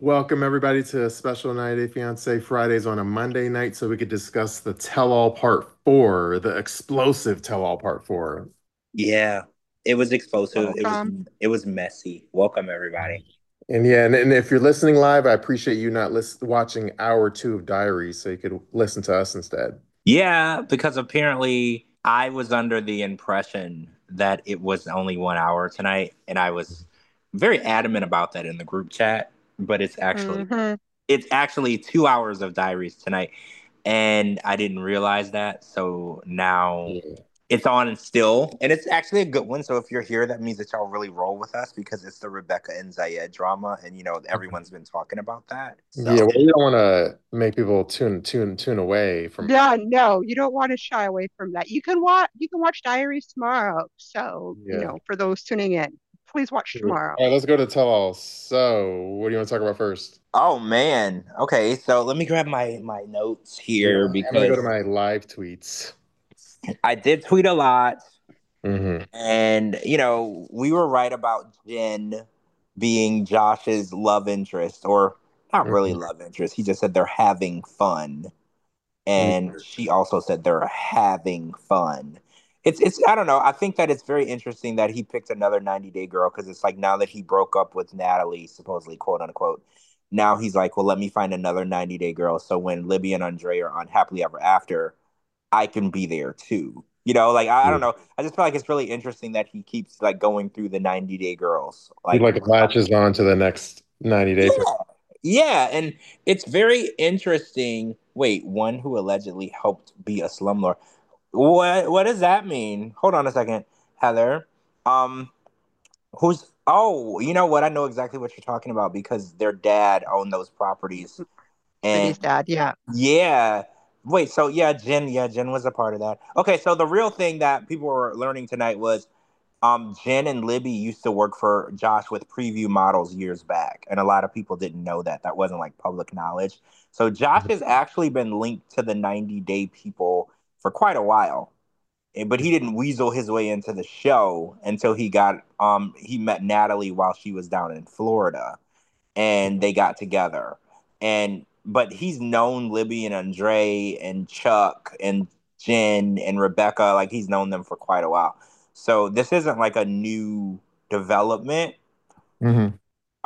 Welcome everybody to a special 90 Day Fiance Fridays on a Monday night so we could discuss the Tell-All Part 4, the explosive Tell-All Part 4. Yeah, it was explosive. It was Welcome. it was messy. Welcome everybody. And yeah, and if you're listening live, I appreciate you not watching hour two of Diaries so you could listen to us instead. Yeah, because apparently I was under the impression that it was only 1 hour tonight, and I was very adamant about that in the group chat. But Hmm. it's actually 2 hours of diaries tonight, and I didn't realize that. So now Yeah. it's on still, and it's actually a good one. So if you're here, that means that y'all really roll with us because it's the Rebecca and Zayed drama, and everyone's been talking about that. Yeah, So well, we don't want to make people tune away from. Yeah, no, you don't want to shy away from that. You can watch Diaries tomorrow. So, Yeah. for those tuning in, please watch All tomorrow. right, let's go to Tell-All. So, what do you want to talk about first? oh man, okay. So let me grab my notes Yeah, here I'm gonna go to because my live tweets. I did tweet a lot, Hmm. and we were right about Jen being Josh's love interest, or not really love interest. He just said they're having fun. And she also said they're having fun. It's I don't know. I think that it's very interesting that he picked another 90 Day girl because it's like now that he broke up with Natalie, supposedly quote unquote, now he's like, well, let me find another 90 Day girl. So when Libby and Andre are on Happily Ever After, I can be there too. Like I don't Yeah. know. I just feel like it's really interesting that he keeps like going through the 90 Day girls. He Like like latches on to the next 90 day. yeah, yeah, and it's very interesting. Wait, one who allegedly helped be a slumlord. What does that mean? Hold on a second, Heather. Um, who's oh, you know what? I know exactly what you're talking about because their dad owned those properties. And Libby's dad, yeah. yeah. Wait, so yeah, Jen was a part of that. Okay, so the real thing that people were learning tonight was Jen and Libby used to work for Josh with Preview Models years back, and a lot of people didn't know that. That wasn't like public knowledge. So Josh has actually been linked to the 90 Day people for quite a while. But he didn't weasel his way into the show until he met Natalie while she was down in Florida, and they got together. And but he's known Libby and Andre and Chuck and Jen and Rebecca, like he's known them for quite a while. So this isn't like a new development. Hmm.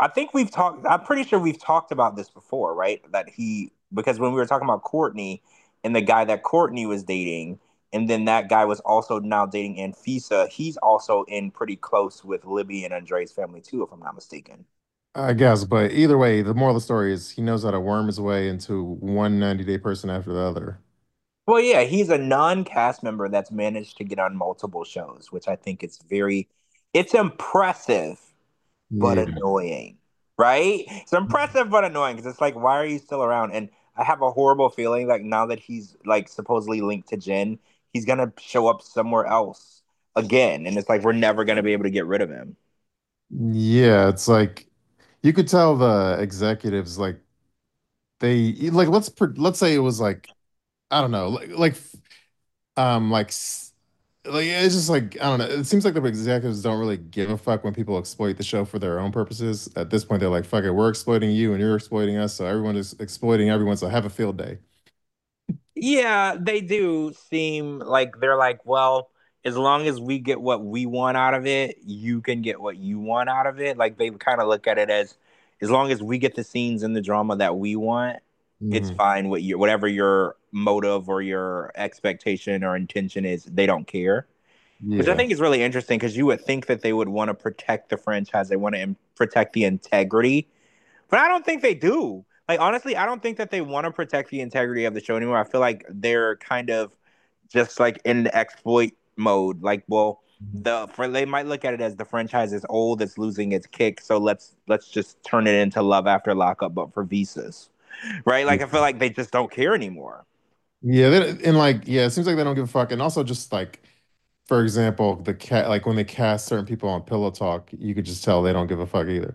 I'm pretty sure we've talked about this before, right? Because when we were talking about Courtney and the guy that Courtney was dating, and then that guy was also now dating Anfisa, he's also in pretty close with Libby and Andre's family too, if I'm not mistaken. I guess, but either way, the moral of the story is he knows how to worm his way into one 90 day person after the other. Well, yeah, he's a non-cast member that's managed to get on multiple shows, which I think it's impressive but Yeah. annoying, right? It's impressive but annoying because it's like, why are you still around? And I have a horrible feeling like now that he's like supposedly linked to Jen, he's gonna show up somewhere else again, and it's like we're never gonna be able to get rid of him. Yeah, it's like you could tell the executives like let's say it was like I don't know, um like s- like it's just like I don't know. It seems like the executives don't really give a fuck when people exploit the show for their own purposes. At this point, they're like, "Fuck it, we're exploiting you and you're exploiting us, so everyone is exploiting everyone. So have a field day." Yeah, they do seem like they're like, well, as long as we get what we want out of it, you can get what you want out of it. Like they kind of look at it as long as we get the scenes and the drama that we want, it's Hmm. fine what your whatever your motive or your expectation or intention is, they don't care. Which I Yeah. think is really interesting because you would think that they would want to protect the franchise, they want to protect the integrity, but I don't think they do. Like honestly, I don't think that they want to protect the integrity of the show anymore. I feel like they're kind of just like in the exploit mode. Like, well, they might look at it as the franchise is old, it's losing its kick, so let's just turn it into Love After Lockup, but for visas, right? Like I feel like they just don't care anymore. Yeah, and like, yeah, it seems like they don't give a fuck. And also, just like, for example, the cat, like when they cast certain people on Pillow Talk, you could just tell they don't give a fuck either.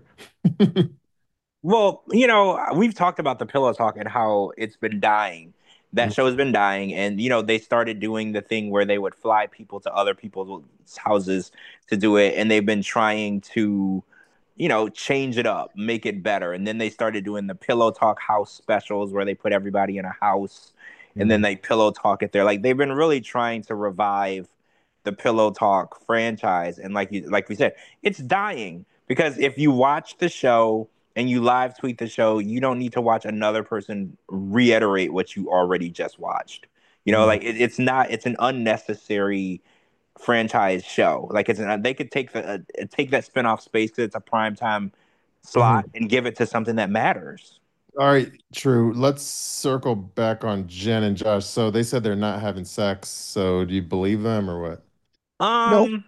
Well, we've talked about the Pillow Talk and how it's been dying. That show's been dying, and they started doing the thing where they would fly people to other people's houses to do it, and they've been trying to change it up, make it better. And then they started doing the Pillow Talk house specials where they put everybody in a house and then Mhm. they pillow talk it there. Like they've been really trying to revive the Pillow Talk franchise. And like we said, it's dying because if you watch the show and you live tweet the show, you don't need to watch another person reiterate what you already just watched. Mhm. Like it's an unnecessary franchise show. Like they could take that spinoff space because it's a prime time slot Mhm. and give it to something that matters. All right, true. Let's circle back on Jen and Josh. So they said they're not having sex. So do you believe them or what? Nope. Um,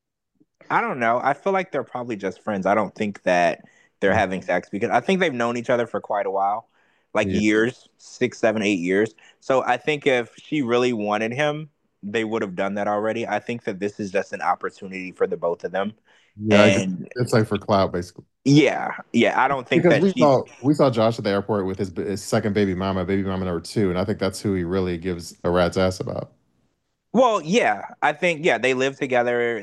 I don't know. I feel like they're probably just friends. I don't think that they're Mhm. having sex because I think they've known each other for quite a while, like Yeah. years, 6, 7, 8 years. So I think if she really wanted him, they would have done that already. I think that this is just an opportunity for the both of them. Yeah, I agree. And It's like for clout, basically. yeah, I don't think Because that she's. we saw Josh at the airport with his second baby mama number two, and I think that's who he really gives a rat's ass about. Well, yeah, I think they live together.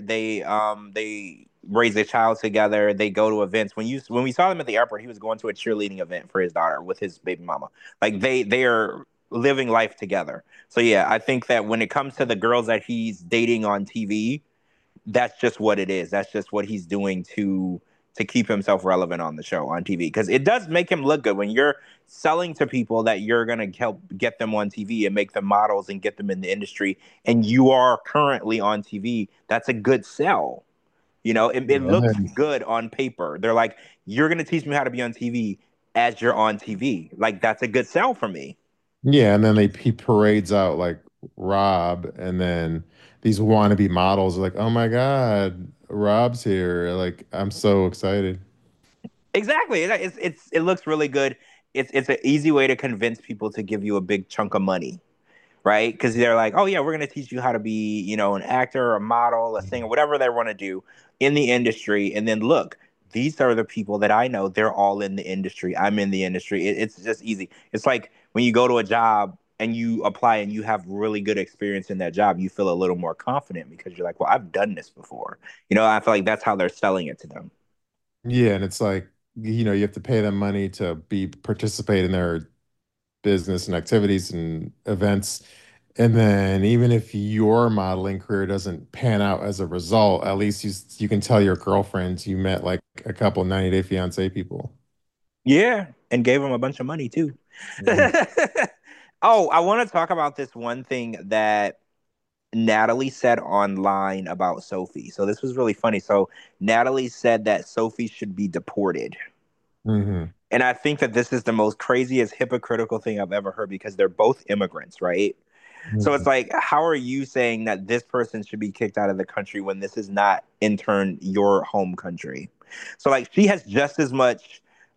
They raise a child together. They go to events. When we saw them at the airport, he was going to a cheerleading event for his daughter with his baby mama. Like they are living life together. So yeah, I think that when it comes to the girls that he's dating on TV, that's just what it is. That's just what he's doing to keep himself relevant on the show on TV because it does make him look good when you're selling to people that you're going to help get them on TV and make them models and get them in the industry and you are currently on TV. That's a good sell. It And looks then good on paper. They're like, you're going to teach me how to be on TV as you're on TV. Like that's a good sell for me. yeah, and then he parades out like Rob, and then these wannabe models are like, "Oh my God, Rob's here!" Like, I'm so excited. Exactly. It looks really good. It's an easy way to convince people to give you a big chunk of money, right? Because they're like, oh yeah, we're gonna teach you how to be, an actor, a model, a singer, whatever they want to do in the industry. And then look, these are the people that I know. They're all in the industry. I'm in the industry. It's just easy. It's like when you go to a job and you apply and you have really good experience in that job, you feel a little more confident because you're like, well, I've done this before. I feel like that's how they're selling it to them. Yeah, and it's like, you have to pay them money to be participate in their business and activities and events. And then even if your modeling career doesn't pan out as a result, at least you can tell your girlfriends you met like a couple 90 Day Fiance people. Yeah, and gave him a bunch of money too. Mhm. Oh, I want to talk about this one thing that Natalie said online about Sophie. So this was really funny. So Natalie said that Sophie should be deported. Mhm. And I think that this is the most craziest hypocritical thing I've ever heard because they're both immigrants, right? So it's Mhm. like, how are you saying that this person should be kicked out of the country when this is not, in turn, your home country? So, like, she has just as much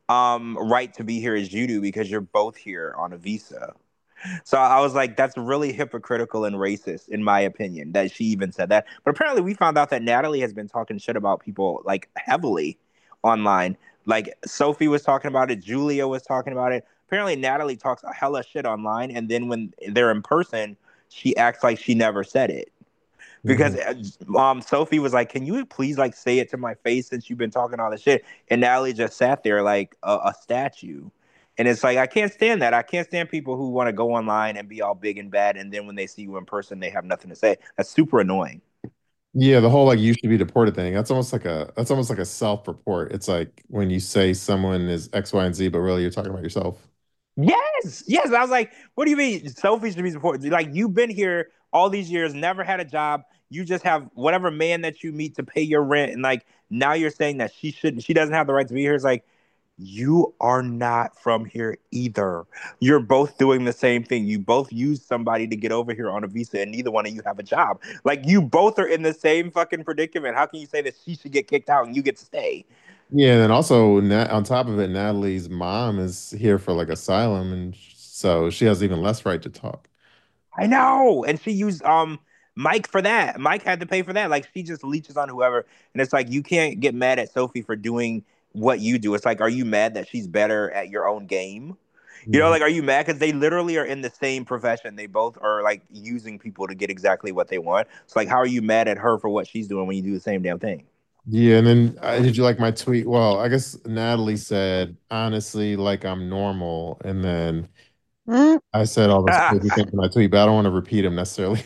right to be here as you do because you're both here on a visa. So I was like, that's really hypocritical and racist, in my opinion, that she even said that. But apparently, we found out that Natalie has been talking shit about people like heavily online. Like Sophie was talking about it, Julia was talking about it. Apparently, Natalie talks a hella shit online, and then when they're in person, she acts like she never said it. Because Mhm. Sophie was like, "Can you please like say it to my face since you've been talking all this shit?" And Natalie just sat there like a statue. And it's like I can't stand that. I can't stand people who want to go online and be all big and bad, and then when they see you in person, they have nothing to say. That's super annoying. Yeah, the whole like you should be deported thing. That's almost like a self-report. It's like when you say someone is X, Y, and Z, but really you're talking about yourself. Yes, yes. I was like, "What do you mean Sophie should be supported? Like you've been here all these years, never had a job. You just have whatever man that you meet to pay your rent, and like now you're saying that she shouldn't, she doesn't have the right to be here." It's like you are not from here either. You're both doing the same thing. You both use somebody to get over here on a visa, and neither one of you have a job. Like you both are in the same fucking predicament. How can you say that she should get kicked out and you get to stay? Yeah, and then also on top of it, Natalie's mom is here for like asylum, and so she has even less right to talk. I know. And she used Mike for that. Mike had to pay for that. Like she just leeches on whoever. And it's like you can't get mad at Sophie for doing what you do. It's like, are you mad that she's better at your own game? Mhm. Like, are you mad because they literally are in the same profession? They both are like using people to get exactly what they want. It's like, how are you mad at her for what she's doing when you do the same damn thing? Yeah, and then did you like my tweet? Well, I guess Natalie said, honestly, like I'm normal. And then Mm, I said all those crazy things in my tweet, but I don't want to repeat them necessarily.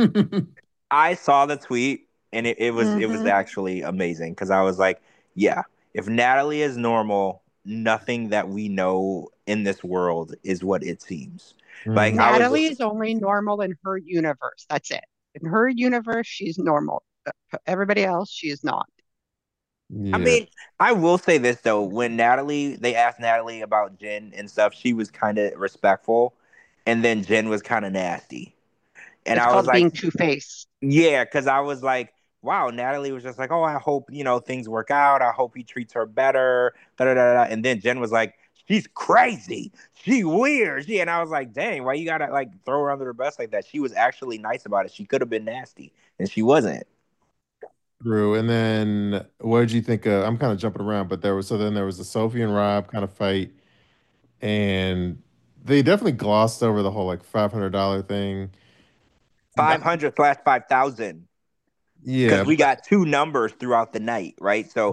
I saw the tweet and it was hmm. actually amazing because I was like, yeah, if Natalie is normal, nothing that we know in this world is what it seems. Like Mhm. I was Natalie is only normal in her universe. That's it. In her universe, she's normal. But everybody else, she is not. I Yeah. mean, I will say this though, when they asked Natalie about Jen and stuff, she was kind of respectful, and then Jen was kind of nasty. And It's I was called like, being two-faced. yeah, because I was like, wow, Natalie was just like, oh, I hope, things work out. I hope he treats her better. Da, da, da, da. And then Jen was like, she's crazy. She weird. And I was like, dang, why you gotta like throw her under the bus like that? She was actually nice about it. She could have been nasty, and she wasn't. True. And then what did you think of, I'm kind of jumping around, but there was the Sophie and Rob kind of fight, and they definitely glossed over the whole like $500 thing. That, 500 slash 5,000. yeah. Because we got two numbers throughout the night, right? So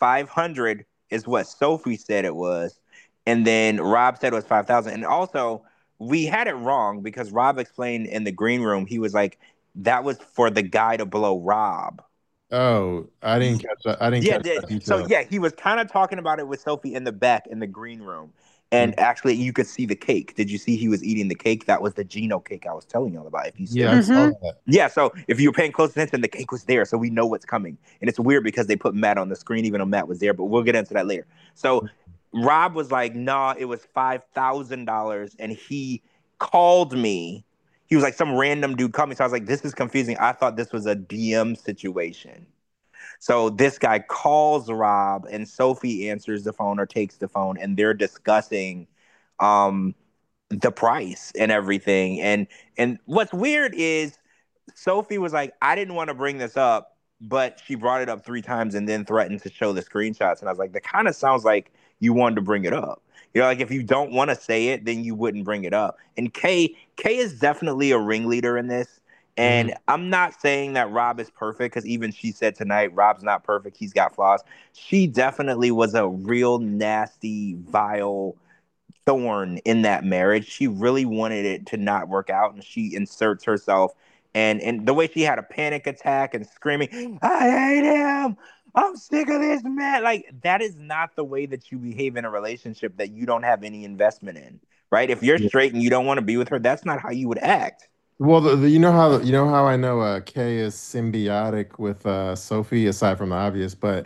500 is what Sophie said it was, and then Rob said it was 5,000. And also, we had it wrong because Rob explained in the green room, he was like, that was for the guy to blow Rob. Oh, I didn't catch that. I didn't Yeah, catch did. that So detail. yeah, he was kind of talking about it with Sophie in the back in the green room. And Mm. actually you could see the cake. Did you see he was eating the cake? That was the Geno cake I was telling y'all about. Yeah, I saw Hmm. that. Yeah, so if you were paying close attention, the cake was there, so we know what's coming. And it's weird because they put Matt on the screen, even though Matt was there, but we'll get into that later. So Rob was like, nah, it was $5,000. And he called me. He was like, some random dude called me. So I was like, this is confusing. I thought this was a DM situation. So this guy calls Rob, and Sophie answers the phone or takes the phone, and they're discussing um, the price and everything. And what's weird is Sophie was like, I didn't want to bring this up, but she brought it up 3 times and then threatened to show the screenshots. And I was like, that kind of sounds like you wanted to bring it up. Like if you don't want to say it, then you wouldn't bring it up. And Kay is definitely a ringleader in this. Mhm. And I'm not saying that Rob is perfect because even she said tonight, Rob's not perfect. He's got flaws. She definitely was a real nasty, vile thorn in that marriage. She really wanted it to not work out, and she inserts herself. And the way she had a panic attack and screaming, "I hate him! I'm sick of this man!" Like that is not the way that you behave in a relationship that you don't have any investment in, right? If you're Yeah. straight and you don't want to be with her, that's not how you would act. Well, you know how I know Kay is symbiotic with Sophie, aside from the obvious, but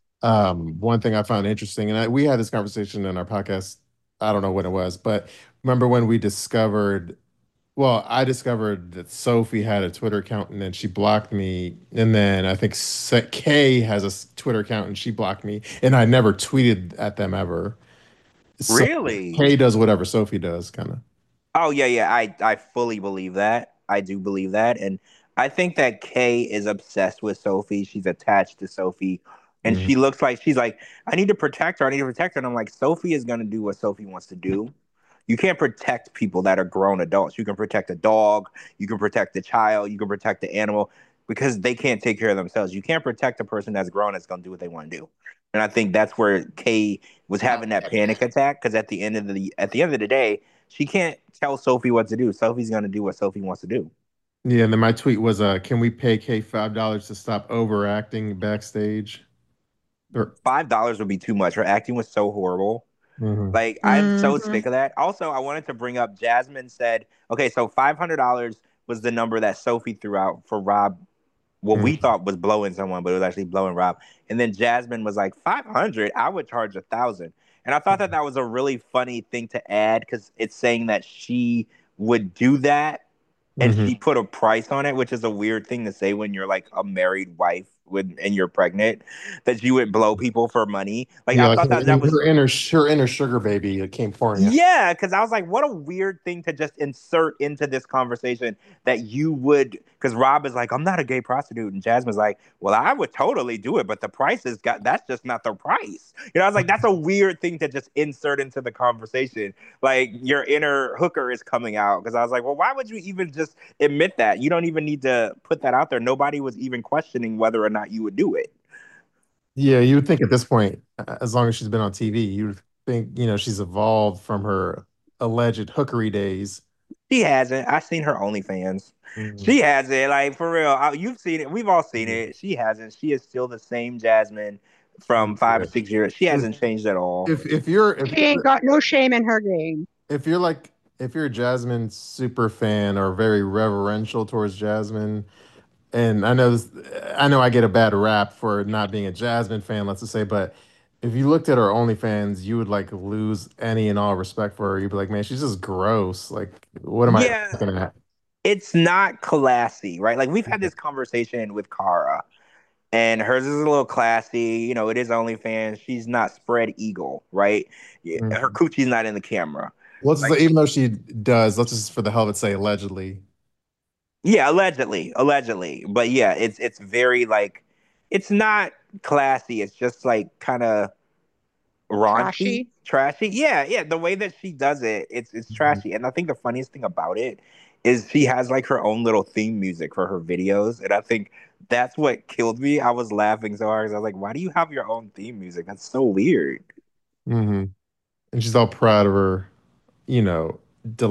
one thing I found interesting, and we had this conversation in our podcast. I don't know when it was, but remember when we discovered? Well, I discovered that Sophie had a Twitter account and then she blocked me, and then I think Kay has a Twitter account and she blocked me, and I never tweeted at them ever. So Really? Kay does whatever Sophie does, kind of. Oh yeah, yeah. I fully believe that. I do believe that, and I think that Kay is obsessed with Sophie. She's attached to Sophie, and Mhm. she looks like she's like, I need to protect her. I need to protect her. And I'm like, Sophie is gonna do what Sophie wants to do. You can't protect people that are grown adults. You can protect a dog. You can protect the child. You can protect the animal because they can't take care of themselves. You can't protect a person that's grown that's gonna do what they want to do. And I think that's where Kay was having that panic attack because at the end of the day she can't tell Sophie what to do. Sophie's gonna do what Sophie wants to do. Yeah, and then my tweet was, "Can we pay Kay $5 to stop overacting backstage?" Or, $5 would be too much. Her acting was so horrible. mhm. Like I'm so Hmm. sick of that. Also, I wanted to bring up Jasmine said, okay, so $500 was the number that Sophie threw out for Rob. What we Mhm. thought was blowing someone, but it was actually blowing Rob. And then Jasmine was like, 500, I would charge 1,000. And I thought that that was a really funny thing to add because it's saying that she would do that and Mhm. she put a price on it, which is a weird thing to say when you're like a married wife and you're pregnant, that you would blow people for money. Like Yeah, I like thought that was her inner sugar baby came pouring out. yeah, because I was like, what a weird thing to just insert into this conversation that you would. Because Rob is like, I'm not a gay prostitute, and Jasmine's like, well, I would totally do it, but the price is got that's just not the price. I was like, that's a weird thing to just insert into the conversation. Like your inner hooker is coming out. Because I was like, well, why would you even just admit that? You don't even need to put that out there. Nobody was even questioning whether or not you would do it. Yeah, you would think at this point, as long as she's been on TV, you would think, she's evolved from her alleged hookery days. She hasn't. I've seen her OnlyFans. Mhm. She hasn't. Like for real. You've seen it. We've all seen Yeah. it. She hasn't. She is still the same Jasmine from five Yeah. or 6 years. She If hasn't changed at all. if you're if She ain't got no shame in her game. if you're like if you're a Jasmine super fan or very reverential towards Jasmine, and I know I get a bad rap for not being a Jasmine fan, let's just say, but if you looked at her OnlyFans, you would like lose any and all respect for her. You'd be like, man, she's just gross. Like, what am I Yeah, looking at? it's not classy, right? Like we've had this conversation with Kara, and hers is a little classy. You know, it is OnlyFans. She's not spread eagle, right? Yeah, her Mhm. coochie's not in the camera. Let's just Like, say, even though she does, let's just for the hell of it say allegedly. yeah, allegedly, but yeah, it's very like, it's not classy. It's just like kind of raunchy, Trashy. trashy. Yeah, yeah. The way that she does it, it's Mhm. trashy. And I think the funniest thing about it is she has like her own little theme music for her videos, and I think that's what killed me. I was laughing so hard 'cause I was like, "Why do you have your own theme music? That's so weird." Mhm. And she's all proud of her, you know,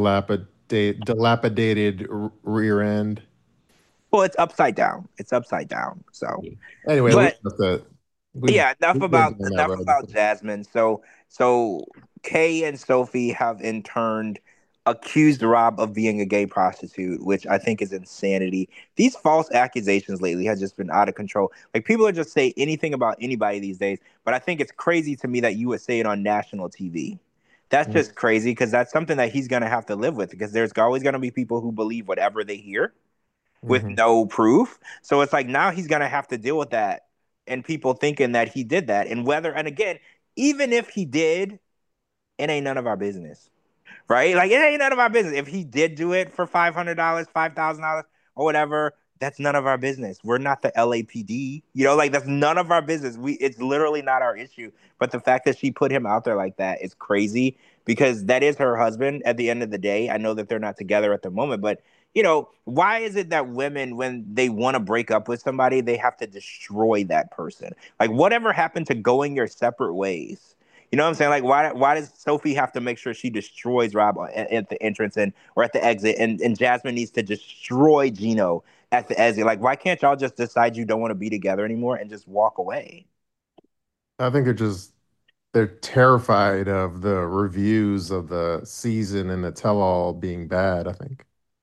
dilapidated rear end. Well, it's upside down. It's upside down. So, Yeah. Anyway, we but have to yeah, enough we've been about down that enough road. about Jasmine. So Kay and Sophie have in turn accused Rob of being a gay prostitute, which I think is insanity. These false accusations lately have just been out of control. Like people are just say anything about anybody these days, but I think it's crazy to me that you would say it on national TV. That's just crazy because that's something that he's gonna have to live with because there's always gonna be people who believe whatever they hear with Mm-hmm. no proof. So it's like now he's gonna have to deal with that and people thinking that he did that. And whether and again, even if he did, it ain't none of our business. Right? Like it ain't none of our business. If he did do it for $500, $5,000 or whatever, that's none of our business. We're not the LAPD. You know, like that's none of our business. It's literally not our issue. But the fact that she put him out there like that is crazy because that is her husband at the end of the day. I know that they're not together at the moment, but why is it that women, when they want to break up with somebody, they have to destroy that person? Like, whatever happened to going your separate ways? You know what I'm saying? Like, why does Sophie have to make sure she destroys Rob at the entrance and or at the exit, and Jasmine needs to destroy Gino at the exit? Like, why can't y'all just decide you don't want to be together anymore and just walk away? I think they're terrified of the reviews of the season and the tell-all being bad, I think.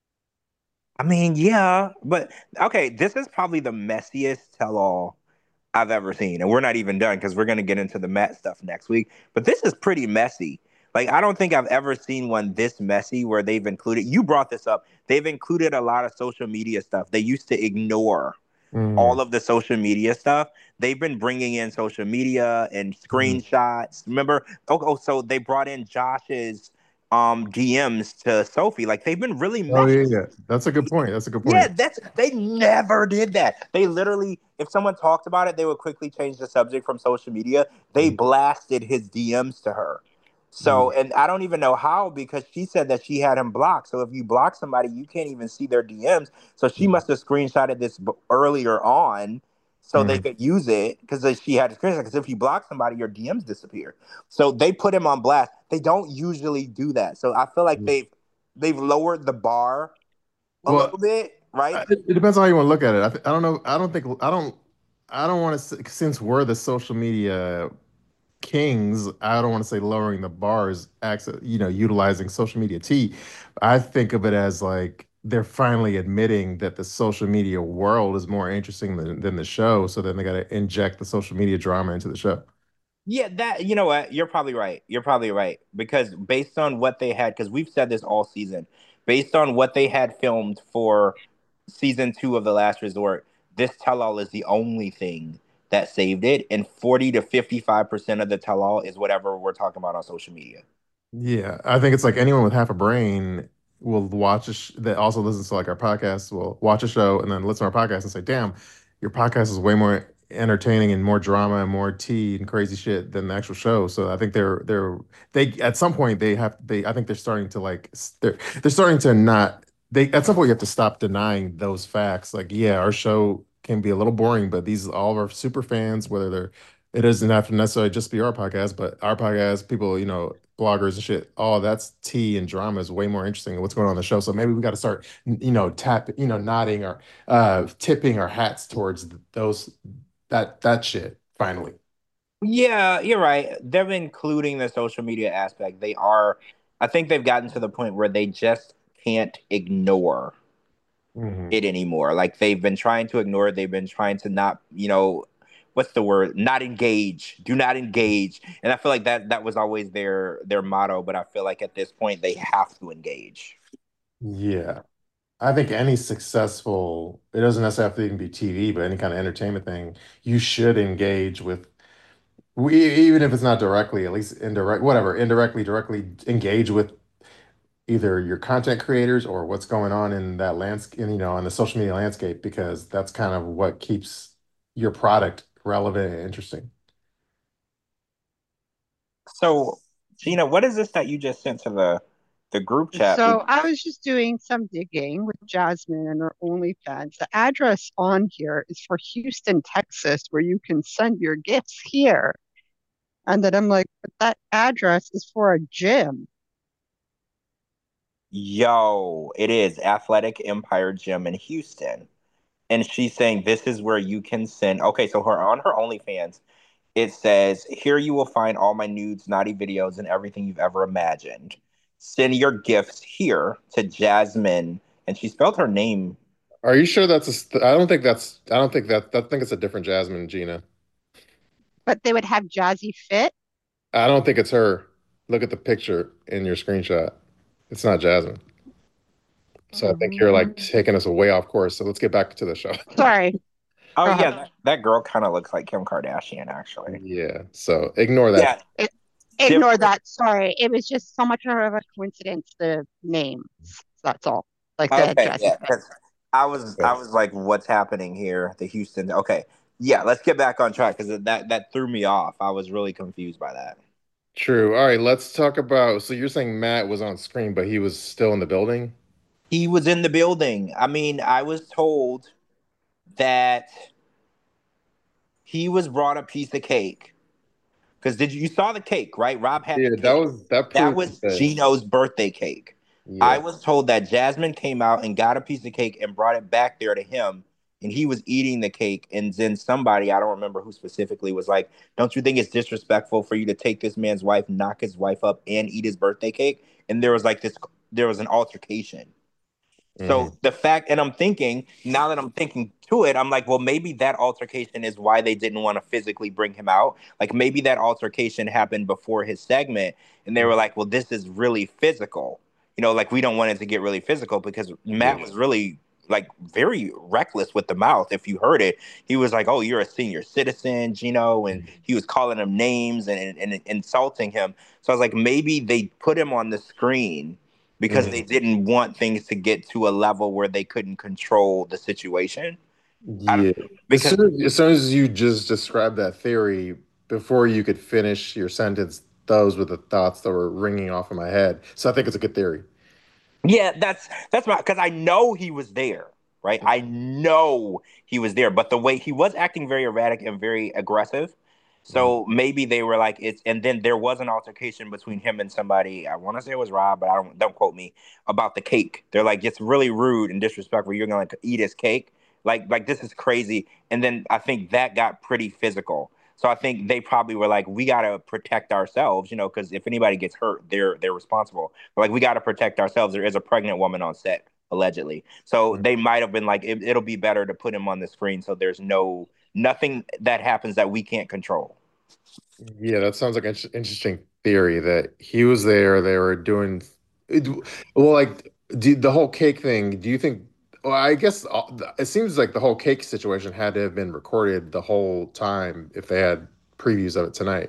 I mean, yeah, but okay, this is probably the messiest tell-all I've ever seen. And we're not even done because we're going to get into the Met stuff next week. But this is pretty messy. Like, I don't think I've ever seen one this messy where they've included, you brought this up, they've included a lot of social media stuff. They used to ignore Mm-hmm. all of the social media stuff. They've been bringing in social media and Mm-hmm. screenshots. Remember? So they brought in Josh's DMs to Sophie. Like, they've been really Oh messy. yeah, yeah. That's a good point. That's a good Yeah, point. they never did that. They literally, if someone talked about it, they would quickly change the subject from social media. They blasted his DMs to her. Mm-hmm. So, and I don't even know how because she said that she had him blocked. So if you block somebody, you can't even see their DMs. So she must have screenshotted this earlier on so they Mm-hmm. could use it because she had a screenshot. Because if you block somebody, your DMs disappear. So they put him on blast. They don't usually do that. So I feel like they've lowered the bar a Well, little bit, right? it depends on how you want to look at it. I don't know. I don't want to, since we're the social media kings, I don't want to say lowering the bars, access, utilizing social media tea. I think of it as like they're finally admitting that the social media world is more interesting than the show. So then they got to inject the social media drama into the show. Yeah, that you know what? You're probably right. You're probably right because based on what they had, because we've said this all season, based on what they had filmed for season 2 of The Last Resort, this tell-all is the only thing that saved it, and 40 to 55% of the tell-all is whatever we're talking about on social media. Yeah, I think it's like anyone with half a brain will watch that also listens to like our podcast will watch a show and then listen to our podcast and say, "Damn, your podcast is way more entertaining and more drama and more tea and crazy shit than the actual show." So I think they at some point they I think they're starting to like they're starting to not they at some point you have to stop denying those facts. Like, yeah, our show can be a little boring, but these all of our super fans, whether they're It doesn't have to necessarily just be our podcast, but our podcast, people, bloggers and shit, all that's tea and drama is way more interesting than what's going on in the show. So maybe we got to start, nodding or tipping our hats towards those that shit finally. Yeah, you're right. Them including the social media aspect, I think they've gotten to the point where they just can't ignore Hmm. it anymore. Like they've been trying to ignore it. They've been trying to not, what's the word? Not engage. Do not engage. And I feel like that was always their motto, but I feel like at this point they have to engage. Yeah. I think any successful, it doesn't necessarily have to even be TV, but any kind of entertainment thing, you should engage with, even if it's not directly, at least indirect, whatever, indirectly, directly engage with either your content creators or what's going on in that landscape, in the social media landscape, because that's kind of what keeps your product relevant and interesting. So, Gina, what is this that you just sent to the group chat? So I was just doing some digging with Jasmine and her OnlyFans. The address on here is for Houston, Texas, where you can send your gifts here. And then I'm like, but that address is for a gym. Yo, it is Athletic Empire Gym in Houston. And she's saying this is where you can send. Okay, so her on her OnlyFans, it says, "Here you will find all my nudes, naughty videos, and everything you've ever imagined. Send your gifts here to Jasmine." And she spelled her name. Are you sure I don't think I think it's a different Jasmine, Gina. But they would have Jazzy Fit. I don't think it's her. Look at the picture in your screenshot. It's not Jasmine. So I think you're like Mhm. taking us way off course. So let's get back to the show. Sorry, Oh go ahead. yeah, that girl kind of looks like Kim Kardashian, actually. Yeah. So ignore that. Yeah, I- Ignore different. that. Sorry. It was just so much of a coincidence, the names. That's all. Like the Okay, Jazzy yeah, Fit. because I Okay. was like, what's happening here? The Houston. Okay, yeah, let's get back on track because that threw me off. I was really confused by that. True. All right, let's talk about. So you're saying Matt was on screen, but he was still in the building? He was in the building. I mean, I was told that he was brought a piece of cake because you saw the cake, right? Rob had Yeah, the cake. that That proved was that. Gino's birthday cake. I Yeah. was told that Jasmine came out and got a piece of cake and brought it back there to him, and he was eating the cake. And then somebody, I don't remember who specifically, was like, "Don't you think it's disrespectful for you to take this man's wife, knock his wife up, and eat his birthday cake?" And there was an altercation. So Hmm. the fact, and I'm thinking, now that I'm thinking to it, I'm like, well, maybe that altercation is why they didn't want to physically bring him out. Like maybe that altercation happened before his segment, and they were like, well, this is really physical. Like we don't want it to get really physical because Matt Yeah. was really like very reckless with the mouth. If you heard it, he was like, "Oh, you're a senior citizen, Gino," and he was calling him names and insulting him. So I was like, maybe they put him on the screen because they Hmm. didn't want things to get to a level where they couldn't control the situation. I don't, Yeah. because As soon as you just described that theory, before you could finish your sentence, those were the thoughts that were ringing off in my head. So I think it's a good theory. yeah, that's my because I know he was there, right? I know he was there, but the way he was acting very erratic and very aggressive. Mhm. So maybe they were like it's and then there was an altercation between him and somebody. I want to say it was Rob, but I don't quote me about the cake. They're like it's really rude and disrespectful. You're gonna like eat his cake. Like this is crazy. And then I think that got pretty physical. So I think they probably were like, we gotta protect ourselves, because if anybody gets hurt, they're responsible. Like we got to protect ourselves. There is a pregnant woman on set allegedly, so they might have been like, it'll be better to put him on the screen so there's nothing that happens that we can't control. Yeah, that sounds like an interesting theory that he was there. They were doing, it, well, like the whole cake thing. Do you think? Well, I guess it seems like the whole cake situation had to have been recorded the whole time if they had previews of it tonight,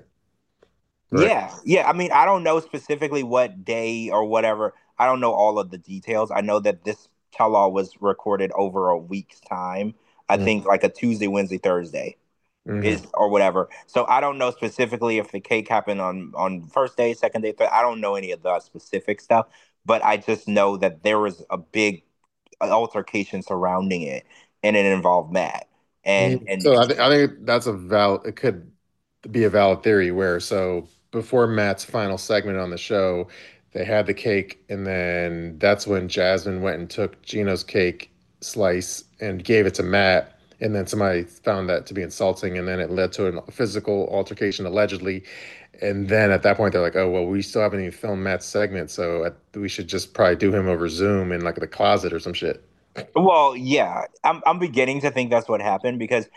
right? Yeah, yeah. I mean, I don't know specifically what day or whatever. I don't know all of the details. I know that this tell-all was recorded over a week's time. I think like a Tuesday, Wednesday, Thursday Mm-hmm. is or whatever. So I don't know specifically if the cake happened on first day, second day, third. I don't know any of the specific stuff, but I just know that there was a big altercation surrounding it, and it involved Matt. Yeah. And So I think that's a valid. It could. be a valid theory where so before Matt's final segment on the show, they had the cake, and then that's when Jasmine went and took Gino's cake slice and gave it to Matt, and then somebody found that to be insulting, and then it led to a physical altercation allegedly. And then at that point, they're like, "Oh well, we still haven't even filmed Matt's segment, so we should just probably do him over Zoom in like the closet or some shit." Well, yeah, I'm beginning to think that's what happened because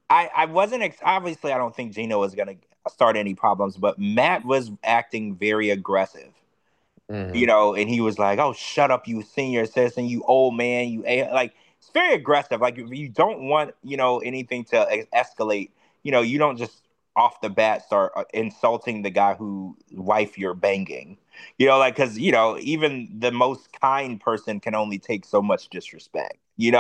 I wasn't obviously I don't think Gino was gonna start any problems, but Matt was acting very aggressive, Hmm. and he was like, "Oh, shut up, you senior citizen, you old man, like it's very aggressive. Like if you don't want anything to escalate, you don't just off the bat start insulting the guy who wife you're banging, like because even the most kind person can only take so much disrespect."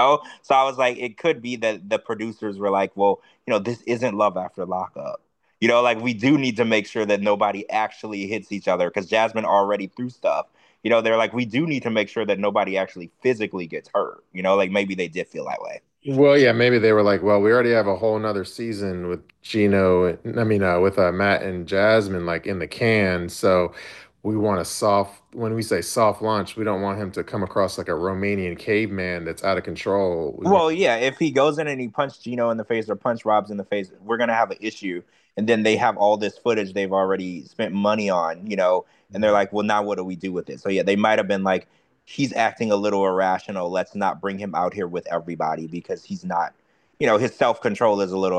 So I was like, it could be that the producers were like, well, this isn't love after lockup. Like we do need to make sure that nobody actually hits each other because Jasmine already threw stuff. They're like, we do need to make sure that nobody actually physically gets hurt. Like maybe they did feel that way. Well, yeah, maybe they were like, well, we already have a whole nother season with Gino, I mean, with Matt and Jasmine like in the can. So we want a soft, when we say soft launch, we don't want him to come across like a Romanian caveman that's out of control. We want, Well, yeah, if he goes in and he punched Gino in the face or punched Robs in the face, we're gonna have an issue. And then they have all this footage they've already spent money on, and they're like, well, now what do we do with it? So yeah, they might have been like, he's acting a little irrational. Let's not bring him out here with everybody because he's not, his self control is a little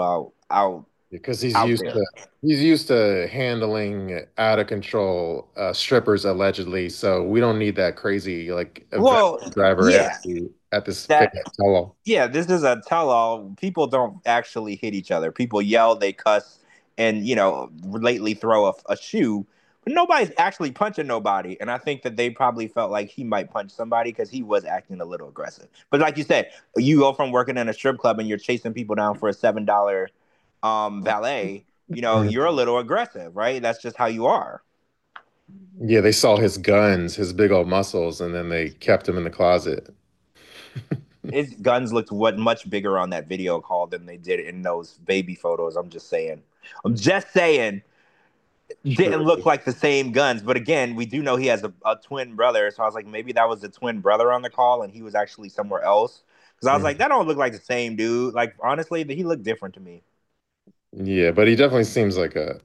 because out there. he's used to handling out of control strippers allegedly. So we don't need that crazy like event Well, driver yeah, at this fake that tell. yeah, this is a tell-all. People don't actually hit each other. People yell, they cuss, and lately throw a shoe. But nobody's actually punching nobody. And I think that they probably felt like he might punch somebody because he was acting a little aggressive. But like you said, you go from working in a strip club and you're chasing people down for a $7 valet. You're a little aggressive, right? That's just how you are. Yeah, they saw his guns, his big old muscles, and then they kept him in the closet. His guns looked much bigger on that video call than they did in those baby photos. I'm just saying. I'm just saying. Didn't True. look like the same guns. But again, we do know he has a twin brother. So I was like, maybe that was the twin brother on the call and he was actually somewhere else. Because I was like, Mhm. that don't look like the same dude. Like, honestly, he looked different to me. Yeah, but he definitely seems like a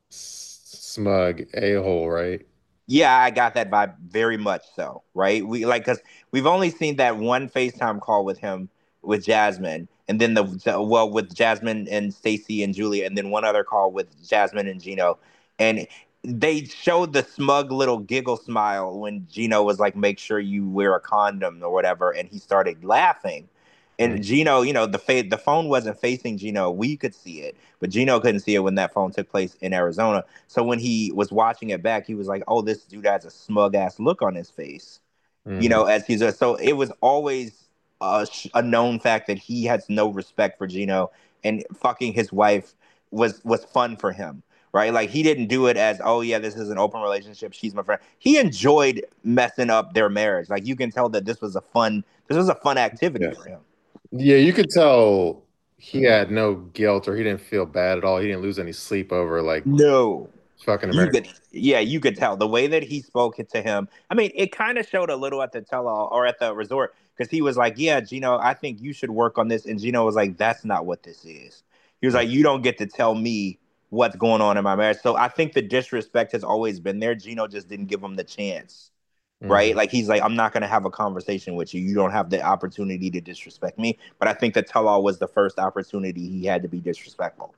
smug a-hole, right? Yeah, I got that vibe very much so, right? We like because we've only seen that one FaceTime call with him with Jasmine, and then well with Jasmine and Stacy and Julia, and then one other call with Jasmine and Gino, and they showed the smug little giggle smile when Gino was like, "Make sure you wear a condom" or whatever, and he started laughing. Mm. And Gino, the phone wasn't facing Gino. We could see it, but Gino couldn't see it when that phone took place in Arizona. So when he was watching it back, he was like, "Oh, this dude has a smug ass look on his face," Mhm. as he's so it was always a known fact that he has no respect for Gino, and fucking his wife was fun for him, right? Like he didn't do it as, "Oh yeah, this is an open relationship. She's my friend." He enjoyed messing up their marriage. Like you can tell that this was a fun activity Yeah. for him. Yeah, you could tell he had no guilt or he didn't feel bad at all. He didn't lose any sleep over like No. fucking You American. could, yeah, you could tell the way that he spoke to him. I mean, it kind of showed a little at the tell-all or at the resort because he was like, "Yeah, Gino, I think you should work on this," and Gino was like, "That's not what this is." He was like, "You don't get to tell me what's going on in my marriage." So I think the disrespect has always been there. Gino just didn't give him the chance, right? Mhm. Like he's like, "I'm not going to have a conversation with you. You don't have the opportunity to disrespect me." But I think the tell-all was the first opportunity he had to be disrespectful.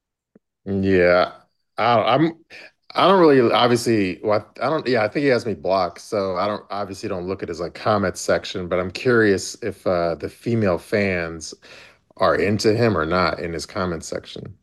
Yeah, I'm. I don't really obviously. Well, I don't. Yeah, I think he has me blocked, so I don't obviously don't look at his like comment section. But I'm curious if the female fans are into him or not in his comment section.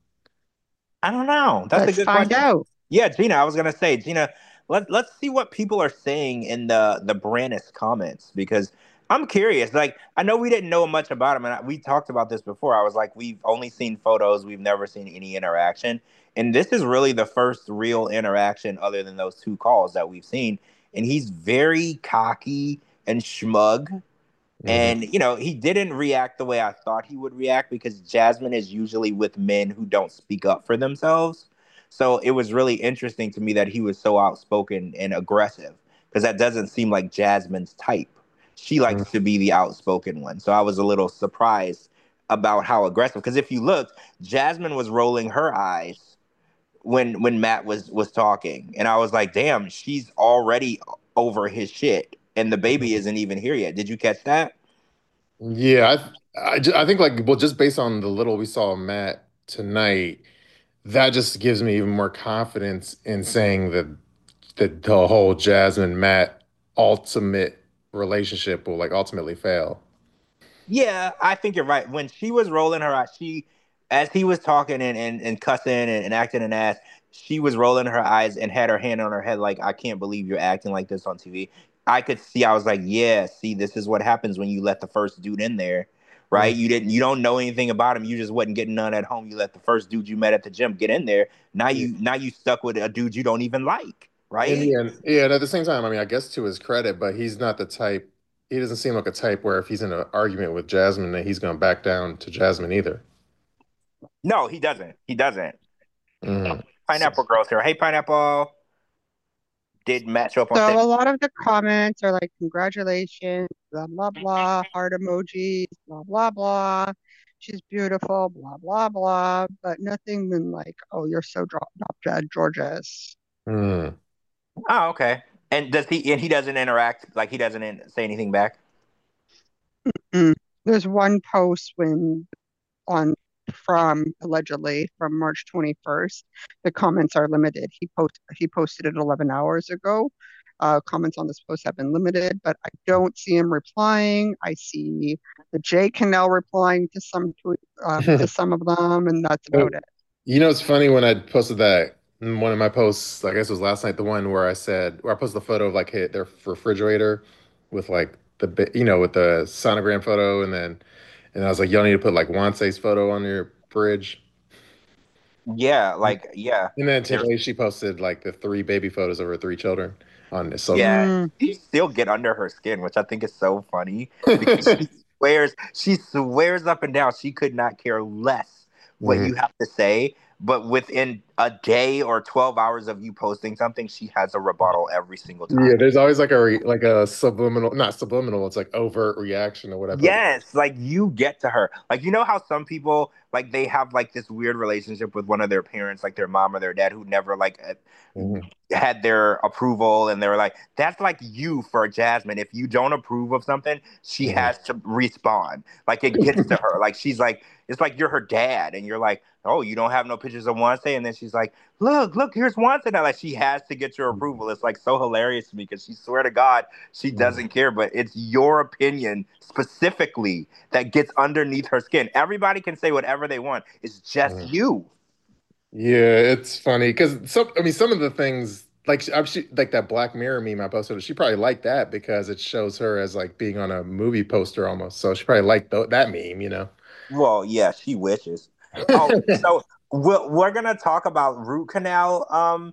I don't know. That's a Let's good find question. out. Yeah, Gina, I was gonna say, Gina, let's see what people are saying in the Brannis comments because I'm curious. Like, I know we didn't know much about him, and we talked about this before. I was like, we've only seen photos, we've never seen any interaction, and this is really the first real interaction other than those two calls that we've seen. And he's very cocky and schmug, Hmm. and he didn't react the way I thought he would react because Jasmine is usually with men who don't speak up for themselves. So it was really interesting to me that he was so outspoken and aggressive because that doesn't seem like Jasmine's type. She Mm. likes to be the outspoken one. So I was a little surprised about how aggressive. Because if you looked, Jasmine was rolling her eyes when Matt was talking, and I was like, damn, she's already over his shit, and the baby isn't even here yet. Did you catch that? Yeah, I think like well, just based on the little we saw of Matt tonight, that just gives me even more confidence in saying that the whole Jasmine Matt ultimate relationship will like ultimately fail. Yeah, I think you're right. When she was rolling her eyes, as he was talking and cussing and acting an ass, she was rolling her eyes and had her hand on her head, like, I can't believe you're acting like this on TV. I could see, I was like, yeah, see, this is what happens when you let the first dude in there, right? Mm. You don't know anything about him. You just wasn't getting none at home. You let the first dude you met at the gym get in there. Yeah. Now you stuck with a dude you don't even like, And right? yeah, yeah, and at the same time, I mean, I guess to his credit, but he's not the type, he doesn't seem like a type where if he's in an argument with Jasmine, that he's going to back down to Jasmine either. No, he doesn't. He doesn't. Mm. So, Pineapple Girl's here. Hey, Pineapple. Did Matt show up on So stage? a lot of the comments are like, congratulations, blah, blah, blah, heart emojis, blah, blah, blah. She's beautiful, blah, blah, blah. But nothing than like, oh, you're so drop dead gorgeous. mm. Oh, okay. And he doesn't interact, like he doesn't say anything back? Mm. There's one post when on from allegedly from March 21st. The comments are limited. He posted it 11 hours ago. Comments on this post have been limited, but I don't see him replying. I see the J Canal replying to some of them, and that's about it. You know, it's funny when I posted that in one of my posts, I guess it was last night, the one where I said, where I posted the photo of like their refrigerator with like with the sonogram photo, and I was like, y'all need to put like Wanse's photo on your fridge. Yeah, like yeah. And then There's today she posted like the three baby photos of her three children on the social. yeah, Mm, she still get under her skin, which I think is so funny because she swears up and down she could not care less what Mhm. you have to say, but within a day or 12 hours of you posting something, she has a rebuttal every single Yeah, time. there's always like like a subliminal, not subliminal, it's like overt reaction or whatever. Yes, like you get to her. Like you know how some people like they have like this weird relationship with one of their parents, like their mom or their dad, who never like Mhm. had their approval, and they were like, "That's like you for Jasmine. If you don't approve of something, she Mhm. has to respond. Like it gets to her. Like she's like, it's like you're her dad, and you're like, oh, you don't have no pictures of Wednesday, and then she's like, look, here's Wednesday. Now, like she has to get your approval. It's like so hilarious to me because she swear to God she Mhm. doesn't care, but it's your opinion specifically that gets underneath her skin. Everybody can say whatever they want. It's just Mhm. you. Yeah, it's funny because I mean, some of the things like that Black Mirror meme I posted, she probably liked that because it shows her as like being on a movie poster almost. So she probably liked that meme. Well, yeah, she wishes. Oh, so we're gonna talk about root canal.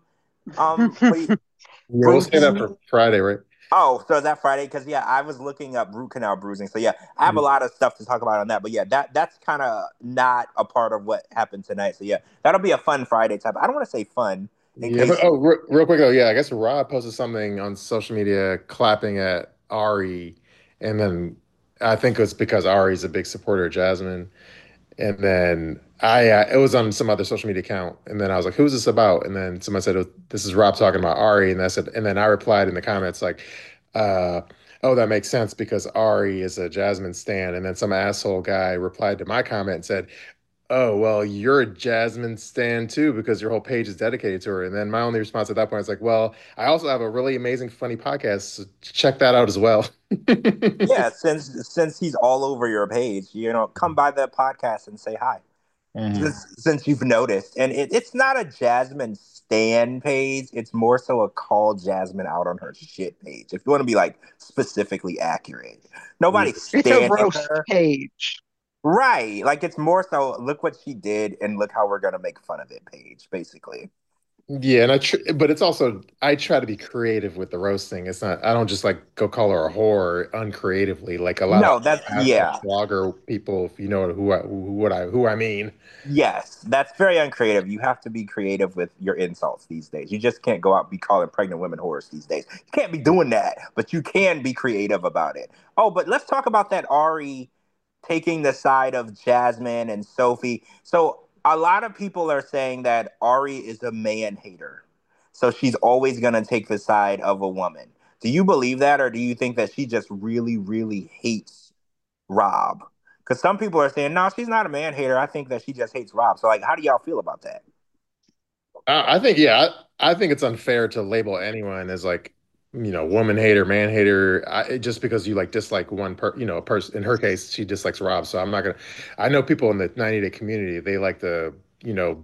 Wait, Yeah, we'll say that bruising. for Friday, right? Oh, so is that Friday? Because yeah, I was looking up root canal bruising. So yeah, I have a lot of stuff to talk about on that. But yeah, that's kind of not a part of what happened tonight. So yeah, that'll be a fun Friday type. I don't want to say fun in Yeah, but case. oh, real quick though, yeah, I guess Rob posted something on social media clapping at Ari, and then I think it's because Ari's a big supporter of Jasmine. And then it was on some other social media account, and then I was like, "Who's this about?" And then someone said, "This is Rob talking about Ari," and I said, and then I replied in the comments like, uh, "Oh, that makes sense because Ari is a Jasmine stan." And then some asshole guy replied to my comment and said, "Oh, well, you're a Jasmine stan too because your whole page is dedicated to her." And then my only response at that point is like, "Well, I also have a really amazing, funny podcast. So check that out as well." Yeah, since he's all over your page, come by the podcast and say hi. Mhm. Since you've noticed, and it's not a Jasmine stan page. It's more so a call Jasmine out on her shit page. If you want to be like specifically accurate, nobody's It's a standing roast her. page. Right. Like it's more so look what she did and look how we're gonna make fun of it page, basically. Yeah, and but it's also I try to be creative with the roasting. It's not I don't just like go call her a whore uncreatively like a lot of No, that's like yeah. blogger people, if you know who I mean. Yes, that's very uncreative. You have to be creative with your insults these days. You just can't go out and be calling pregnant women whores these days. You can't be doing that, but you can be creative about it. Oh, but let's talk about that Ari taking the side of Jasmine and Sophie. So a lot of people are saying that Ari is a man hater. So she's always going to take the side of a woman. Do you believe that, or do you think that she just really, really hates Rob? Because some people are saying, no, she's not a man hater. I think that she just hates Rob. So, like, how do y'all feel about that? I think yeah, I think it's unfair to label anyone as like woman hater, man hater, just because you like dislike one a person. In her case, she dislikes Rob, so I'm not gonna. I know people in the 90 Day community they like to you know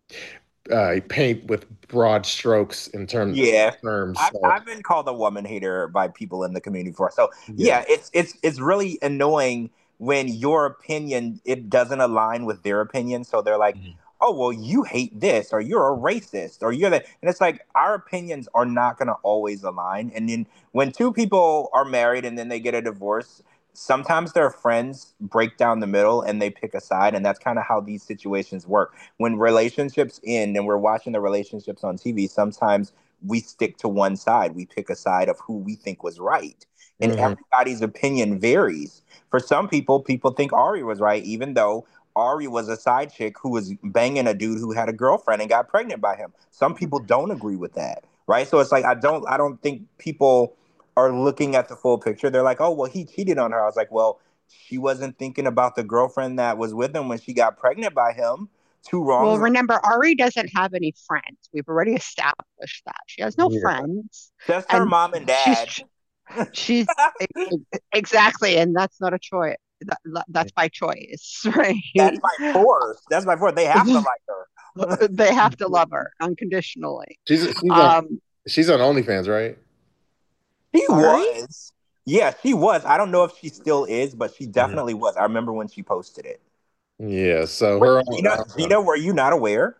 paint with broad strokes in Yeah, terms. So I've been called a woman hater by people in the community before. So yeah. yeah, it's really annoying when your opinion it doesn't align with their opinion. So they're like, Mhm. "Oh, well, you hate this, or you're a racist, or you're that," and it's like our opinions are not going to always align. And then when two people are married and then they get a divorce, sometimes their friends break down the middle and they pick a side, and that's kind of how these situations work. When relationships end and we're watching the relationships on TV, sometimes we stick to one side. We pick a side of who we think was right. And Mhm. everybody's opinion varies. For some people, people think Ari was right, even though Ari was a side chick who was banging a dude who had a girlfriend and got pregnant by him. Some people don't agree with that, right? So it's like I don't think people are looking at the full picture. They're like, oh well, he cheated on her. I was like, well, she wasn't thinking about the girlfriend that was with him when she got pregnant by him. Two Well, wrongs. remember, Ari doesn't have any friends. We've already established that. She has no Yeah. friends. Just her And mom and she's dad. she's exactly, and that's not a choice. That's by choice, That's right? by force. That's by force. They have to like her. They have to love her unconditionally. She's on Um, she's on OnlyFans, right? She Ari? was. Yeah, she was. I don't know if she still is, but she Mhm. definitely was. I remember when she posted it. Yeah. So Wait, her. Gina, were you not aware?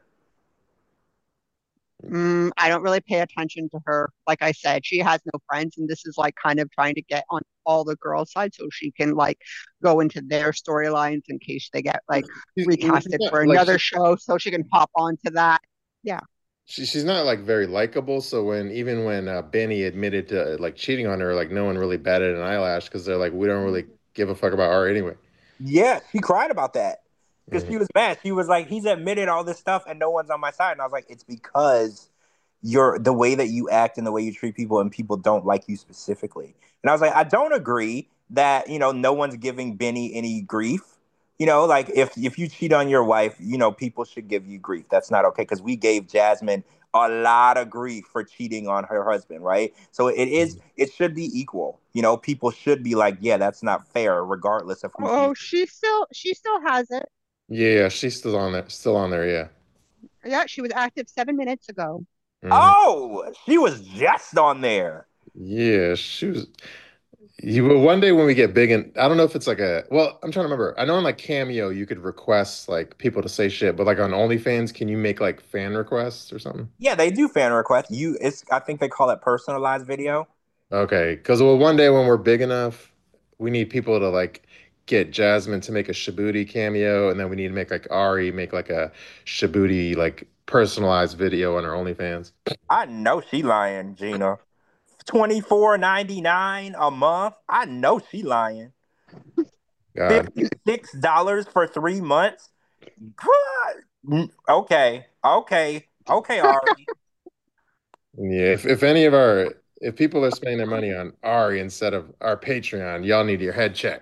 I don't really pay attention to her. Like I said, she has no friends, and this is like kind of trying to get on all the girls' side so she can like go into their storylines in case they get like She's recasted not for like another show, so she can pop onto that. Yeah. she's not like very likable. So even when Benny admitted to like cheating on her, like no one really batted an eyelash because they're like, we don't really give a fuck about her anyway. Yeah, she cried about that because Mhm. she was mad. She was like, "He's admitted all this stuff, and no one's on my side." And I was like, "It's because you're the way that you act and the way you treat people, and people don't like you specifically." And I was like, "I don't agree that no one's giving Benny any grief. Like if you cheat on your wife, people should give you grief. That's not okay because we gave Jasmine." A lot of grief for cheating on her husband, right? So it should be equal. People should be like, yeah, that's not fair, regardless of who she is. Oh, she still has it. Yeah, she's still on there. Still on there. Yeah. Yeah, she was active 7 minutes ago. Hmm. Oh, she was just on there. Yeah, she was. You will one day when we get big and I don't know if it's like a well, I'm trying to remember. I know on like Cameo you could request like people to say shit, but like on OnlyFans, can you make like fan requests or something? Yeah, they do fan requests. I think they call it personalized video. Okay, because well, one day when we're big enough, we need people to like get Jasmine to make a Shibuti cameo, and then we need to make like Ari make like a Shibuti like personalized video on our OnlyFans. I know she lying, Gina. 24.99 a month. I know she lying. God, $56 for 3 months. Okay, okay, okay, Ari. yeah. If any of our if people are spending their money on Ari instead of our Patreon, y'all need your head checked.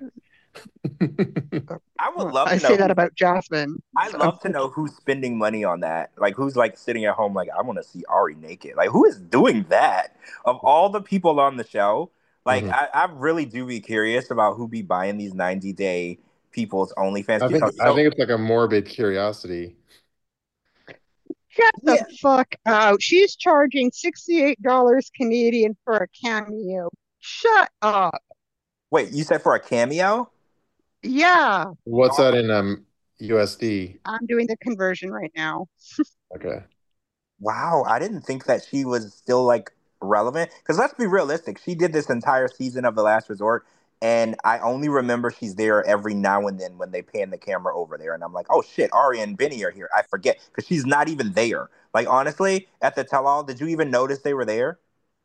I would love I to say know that who. about Jasmine. I love to know who's spending money on that. Like who's like sitting at home like I want to see Ari naked. Like who is doing that? Of all the people on the show, like Mhm. I really do be curious about who be buying these 90 day people's OnlyFans because I think it's like a morbid curiosity. Get the yeah. fuck out. She's charging $68 Canadian for a cameo. Shut up. Wait, you said for a cameo? Yeah, What's that in USD? I'm doing the conversion right now. Okay. Wow, I didn't think that she was still like relevant. Because let's be realistic, she did this entire season of The Last Resort, and I only remember she's there every now and then when they pan the camera over there, and I'm like, oh shit, Arya and Benny are here. I forget because she's not even there. Like honestly, at the tell-all, did you even notice they were there?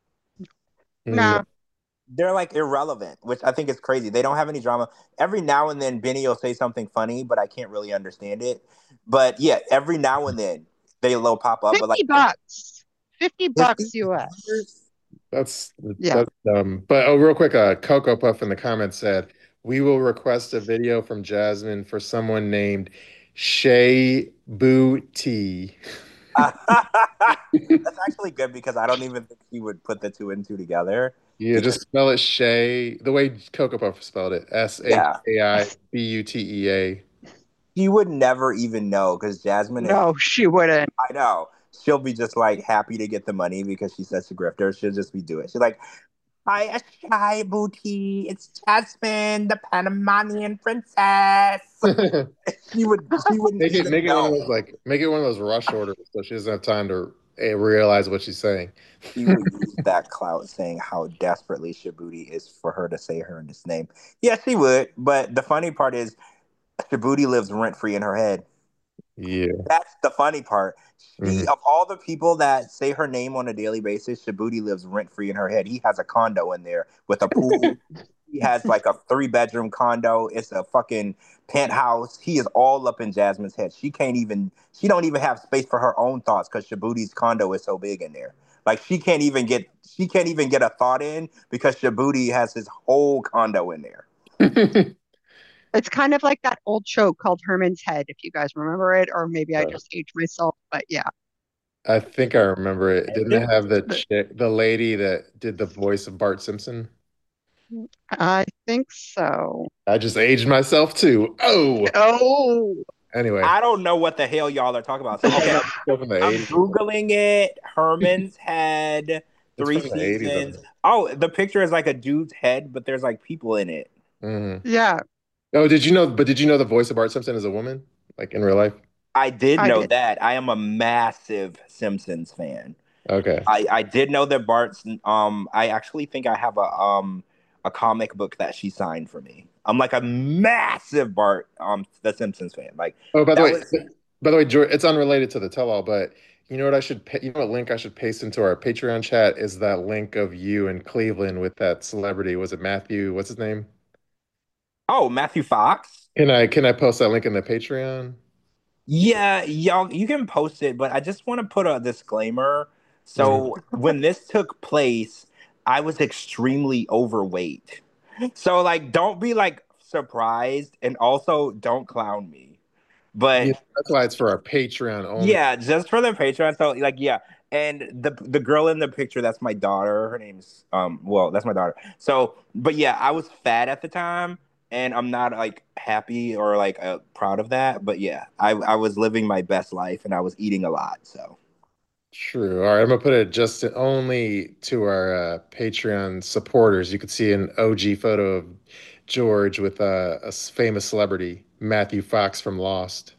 No. No, They're like irrelevant, which I think is crazy. They don't have any drama. Every now and then, Benny will say something funny, but I can't really understand it. But yeah, every now and then they'll pop up. But like 50 bucks. 50 bucks US. $50? That's Yeah. that's But oh, real quick, Coco Puff in the comments said, "We will request a video from Jasmine for someone named Shay Booty." That's actually good because I don't even think he would put the two and two together. Yeah, Because just spell it Shay the way Coco Puff spelled it. yeah, Shaibutea. he would never even know because Jasmine is, No, she wouldn't. I know. She'll be just like happy to get the money because she's such a grifter. She'll just be doing it. She's like, hi, Ashai Booty. It's Jasmine, the Panamanian princess. She wouldn't even Make it one of know. those like make it one of those rush orders so she doesn't have time to realize what she's saying. She would use that clout saying how desperately Shabuti is for her to say her his name. Yeah, she would. But the funny part is Shabuti lives rent free in her head. Yeah. That's the funny part. She, Mhm. of all the people that say her name on a daily basis, Shabuti lives rent free in her head. He has a condo in there with a pool. He has like a 3 bedroom condo. It's a fucking penthouse. He is all up in Jasmine's head. She don't even have space for her own thoughts because Shabuti's condo is so big in there. Like she can't even get a thought in because Shabuti has his whole condo in there. It's kind of like that old show called Herman's Head, if you guys remember it, or maybe I just aged myself, but yeah. I think I remember it. Didn't it have But the lady that did the voice of Bart Simpson? I think so. I just aged myself too. Oh, Oh, anyway, I don't know what the hell y'all are talking about. So we're talking okay, about stuff from the I'm 80s. googling it. Herman's head, It's three from the 80s, I seasons. think. Oh, the picture is like a dude's head, but there's like people in it. Hmm. yeah, Oh, did you know? But did you know the voice of Bart Simpson is a woman, like in real life? I did I know did. that. I am a massive Simpsons fan. Okay. I did know that Bart's. I actually think I have a comic book that she signed for me. I'm like a massive Bart the Simpsons fan. Like Oh, that was. by the way, George, it's unrelated to the tell-all, but you know what you know what link I should paste into our Patreon chat is that link of you in Cleveland with that celebrity. Was it Matthew? What's his name? Oh, Matthew Fox. Can I post that link in the Patreon? Yeah, y'all, you can post it, but I just want to put a disclaimer. Mhm. So, when this took place, I was extremely overweight. So, like, don't be like surprised, and also don't clown me. Yeah, But that's why it's for our Patreon only. yeah, just for the Patreon. So, like, yeah, and the girl in the picture, that's my daughter. Her name's well, that's my daughter. So, but yeah, I was fat at the time, and I'm not like happy or like proud of that. But yeah, I was living my best life, and I was eating a lot. So True. All right, I'm gonna put it just only to our Patreon supporters. You could see an OG photo of George with famous celebrity, Matthew Fox from Lost.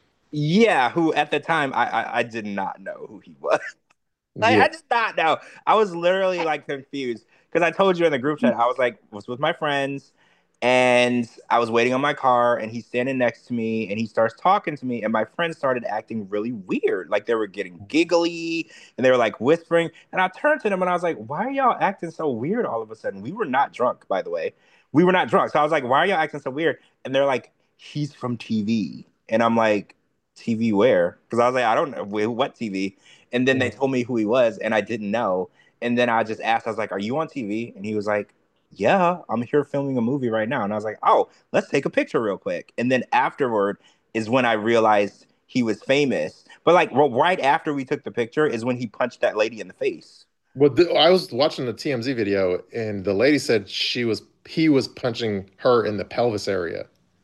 yeah, who at the time I did not know who he was. Like Yeah. I did not know. I was literally like confused because I told you in the group chat I was like was with my friends and I was waiting on my car and he's standing next to me and he starts talking to me and my friends started acting really weird. Like they were getting giggly and they were like whispering and I turned to them and I was like, "Why are y'all acting so weird all of a sudden?" We were not drunk, by the way. We were not drunk. So I was like, "Why are y'all acting so weird?" And they're like, "He's from TV." And I'm like, "TV where?" Because I was like, "I don't know what TV." And then they told me who he was, and I didn't know. And then I just asked, I was like, "Are you on TV?" And he was like, "Yeah, I'm here filming a movie right now." And I was like, "Oh, let's take a picture real quick." And then afterward is when I realized he was famous. But like right after we took the picture is when he punched that lady in the face. Well, I was watching the TMZ video, and the lady said he was punching her in the pelvis area.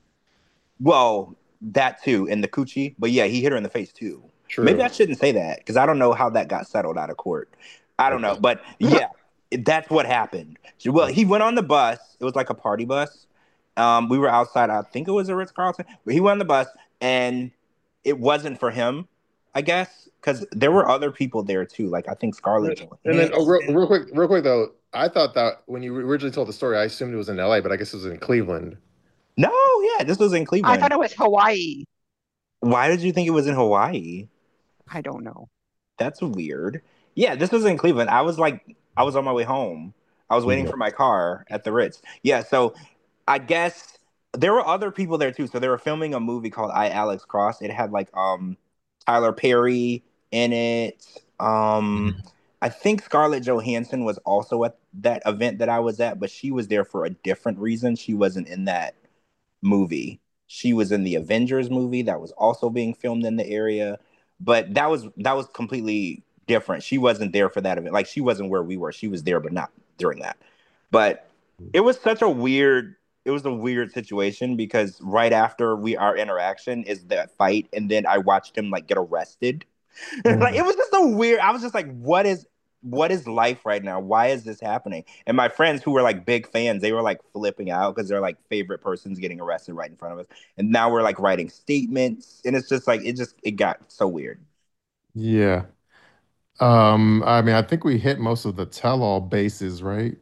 Well, that too, in the coochie. But yeah, he hit her in the face too. Maybe True. I shouldn't say that because I don't know how that got settled out of court. I don't know. Okay. But yeah, that's what happened. Well, he went on the bus. It was like a party bus. We were outside. I think it was a Ritz Carlton. But he went on the bus, and it wasn't for him. I guess, because there were other people there too. Like I think Scarlett And then, oh, Johansson. real quick though, I thought that when you originally told the story, I assumed it was in LA, but I guess it was in Cleveland. No, yeah, this was in I thought Cleveland. it was Hawaii. Why did you think it was in Hawaii? I don't know. That's weird. Yeah, this was in Cleveland. I was on my way home. I was waiting Yeah. for my car at the Ritz. Yeah, so I guess there were other people there too. So they were filming a movie called I, Alex Cross. It had like Tyler Perry in it. I think Scarlett Johansson was also at that event that I was at, but she was there for a different reason. She wasn't in that movie. She was in the Avengers movie that was also being filmed in the area, but that was completely different. She wasn't there for that event. Like she wasn't where we were. She was there, but not during that. But it was such a weird. It was a weird situation because right after our interaction is that fight, and then I watched him like get arrested. Like it Mhm. was just a weird. I was just like, what is life right now? Why is this happening? And my friends who were like big fans, they were like flipping out because their like favorite person's getting arrested right in front of us. And now we're like writing statements, and it's just like it got so weird. Yeah. I mean, I think we hit most of the tell-all bases, right?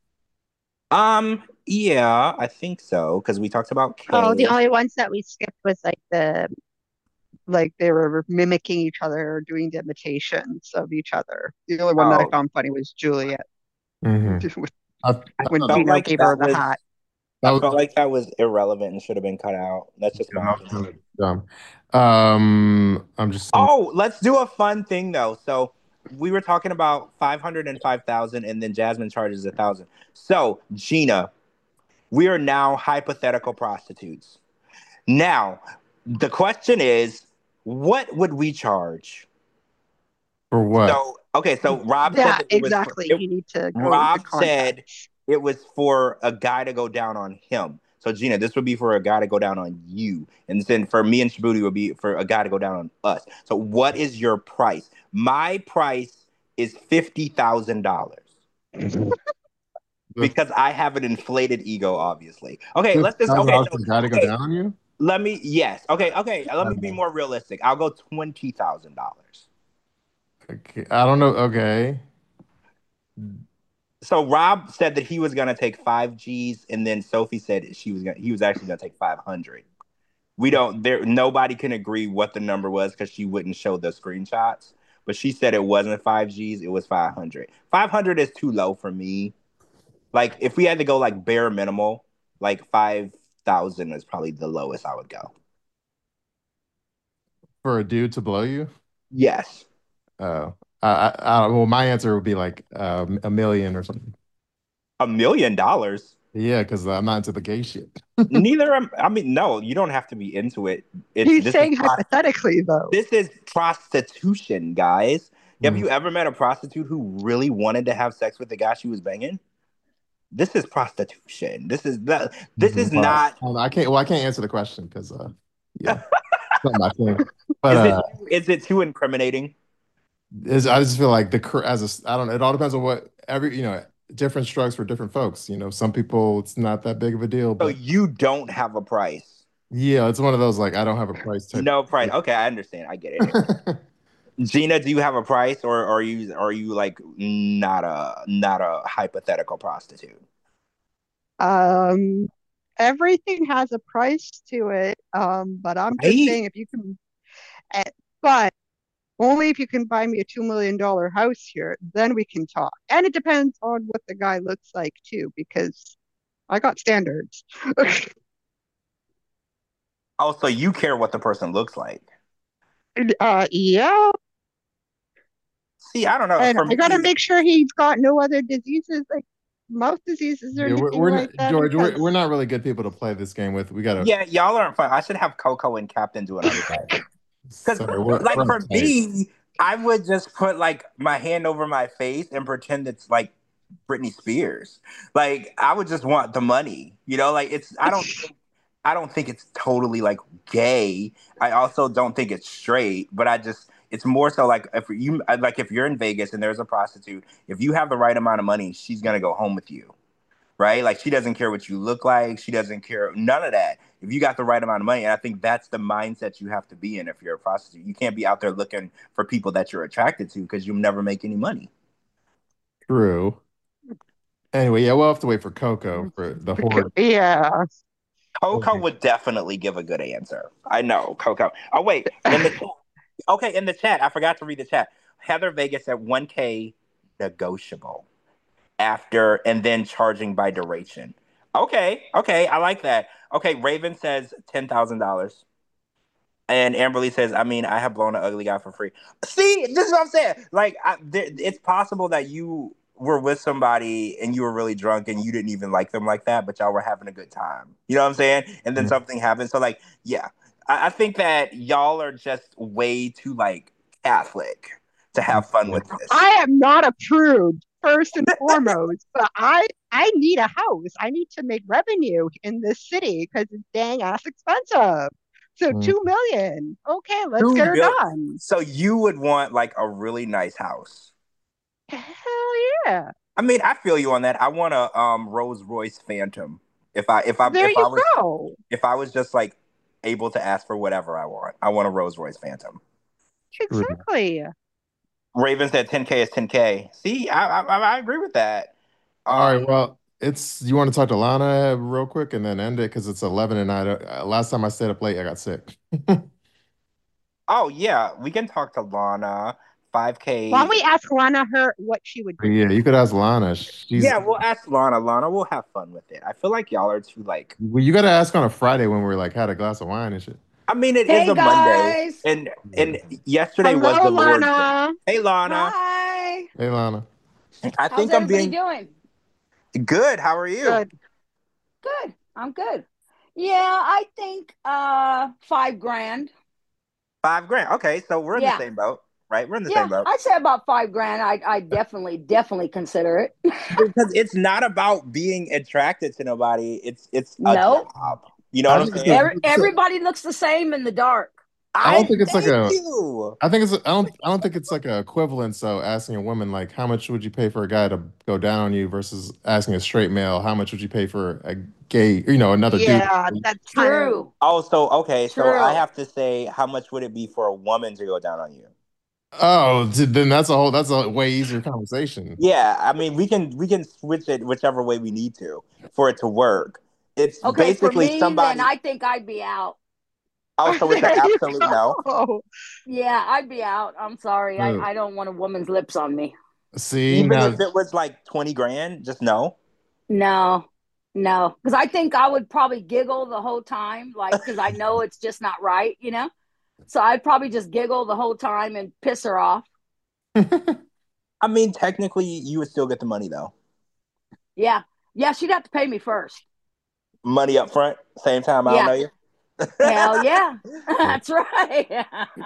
Yeah, I think so because we talked about Oh, the Kay. only ones that we skipped was like they were mimicking each other or doing the imitations of each other. The only one that I Oh, found funny was Juliet Hmm. I, I I when thought felt Gino like gave her that the was hat. that I was, felt like that was irrelevant and should have been cut out. That's just my that was opinion. kind of dumb. I'm just saying, Oh, let's do a fun thing though. So we were talking about 500 and 5,000, and then Jasmine charges 1,000. So Gina, we are now hypothetical prostitutes. Now, the question is, what would we charge? for what? So, okay, so Rob said Yeah, that exactly. You need to go into Rob said context. it was for a guy to go down on him. So Gina, this would be for a guy to go down on you, and then for me and Shabuti would be for a guy to go down on us. So what is your price? My price is $50,000 The because I have an inflated ego, obviously. Okay, let's just okay. $50,000 So for the guy to go okay, down on you? let me yes. Okay, okay. Let me be Uh, more realistic. I'll go $20,000. okay, I don't know. Okay. So Rob said that he was gonna take 5 G's, and then Sophie said he was actually gonna take 500. We don't there nobody can agree what the number was because she wouldn't show the screenshots. But she said it wasn't 5 G's, it was 500. 500 is too low for me. Like if we had to go like bare minimal, like 5,000 is probably the lowest I would go. For a dude to blow you? Yes. Oh, well, my answer would be like a million or something. $1 million. Yeah, because I'm not into the gay shit. Neither am I mean, no, you don't have to be into it. It's He's saying hypothetically, though. this is prostitution, guys. Have Mm. you ever met a prostitute who really wanted to have sex with the guy she was banging? This is prostitution. This is Well, not I can't. Well, I can't answer the question because, yeah, it's not my thing. But is it too incriminating? I just feel like I don't know. It all depends on what different strokes for different folks. Some people it's not that big of a deal, So but you don't have a price. yeah, it's one of those like I don't have a price type. No price. Okay, I understand. I get it. Gina, do you have a price, or are you like not a hypothetical prostitute? Um, Everything has a price to it. But I'm just Right? saying if you can, eh, but only if you can buy me a $2 million house here, then we can talk. And it depends on what the guy looks like too, because I got standards. Oh, so you care what the person looks like. Yeah, See, I don't know. and For I gotta me, make sure he's got no other diseases like mouth diseases or Yeah, anything we're like not, that, George. We're because not really good people to play this game with. We gotta. yeah, y'all aren't fun. I should have Coco and Captain do another thing. Because, Sorry, we're like, for uptight. me, I would just put like my hand over my face and pretend it's like Britney Spears. Like, I would just want the money. Like it's. I don't think it's totally like gay. I also don't think it's straight, but it's more so like if you're in Vegas and there's a prostitute, if you have the right amount of money, she's gonna go home with you, right? Like she doesn't care what you look like. She doesn't care none of that. If you got the right amount of money, and I think that's the mindset you have to be in if you're a prostitute. You can't be out there looking for people that you're attracted to because you'll never make any money. True. Anyway, yeah, we'll have to wait for Coco for the horde. Yeah. Coco would definitely give a good answer. I know, Coco. Oh wait, in the okay, in the chat, I forgot to read the chat. Heather Vegas at 1K negotiable after and then charging by duration. Okay, I like that. Okay, Raven says $10,000. And Amberly says, I mean, I have blown an ugly guy for free. See, this is what I'm saying. Like, it's possible that you were with somebody and you were really drunk and you didn't even like them like that, but y'all were having a good time. You know what I'm saying? And then something happened. So, like, yeah, I think that y'all are just way too, like, Catholic to have fun with this. I am not a prude, first and foremost, but I need a house. I need to make revenue in this city because it's dang ass expensive. So 2 million. Okay, let's get her done. So you would want like a really nice house. Hell yeah. I mean, I feel you on that. I want a Rolls Royce Phantom. If I was just like able to ask for whatever I want a Rolls Royce Phantom. Exactly. Raven said 10K is 10K. See, I agree with that. All right, well, you want to talk to Lana real quick and then end it because it's 11 and last time I stayed up late, I got sick. Oh yeah, we can talk to Lana. 5K. Why don't we ask Lana what she would do? Yeah, you could ask Lana. Yeah, we'll ask Lana. Lana will have fun with it. I feel like y'all are too like. Well, you got to ask on a Friday when we're like had a glass of wine and shit. I mean, it is a Monday, and yesterday was the Lord's Day. Hey, Lana. Hi. Hey, Lana. I think I'm being doing good. How are you? Good. I'm good. Yeah, I think $5 grand. $5 grand. Okay, so we're in the same boat, right? We're in the same boat. I'd say about $5 grand. I definitely consider it because it's not about being attracted to nobody. It's a job. You know what I'm saying? Everybody looks the same in the dark. I don't think it's like I don't think it's like an equivalent. So asking a woman like, how much would you pay for a guy to go down on you versus asking a straight male, how much would you pay for a gay, another dude? Yeah, that's true. Oh, so okay, so I have to say, how much would it be for a woman to go down on you? Oh, then that's a way easier conversation. Yeah, I mean, we can switch it whichever way we need to for it to work. It's basically for me, somebody. Then I think I'd be out. Oh, so it's an absolute no. Yeah, I'd be out. I'm sorry. I don't want a woman's lips on me. See, even if it was like 20 grand, just no. No, because I think I would probably giggle the whole time, like because I know it's just not right, So I'd probably just giggle the whole time and piss her off. I mean, technically, you would still get the money though. Yeah, she'd have to pay me first. Money up front, same time I don't know you. Hell yeah, that's right.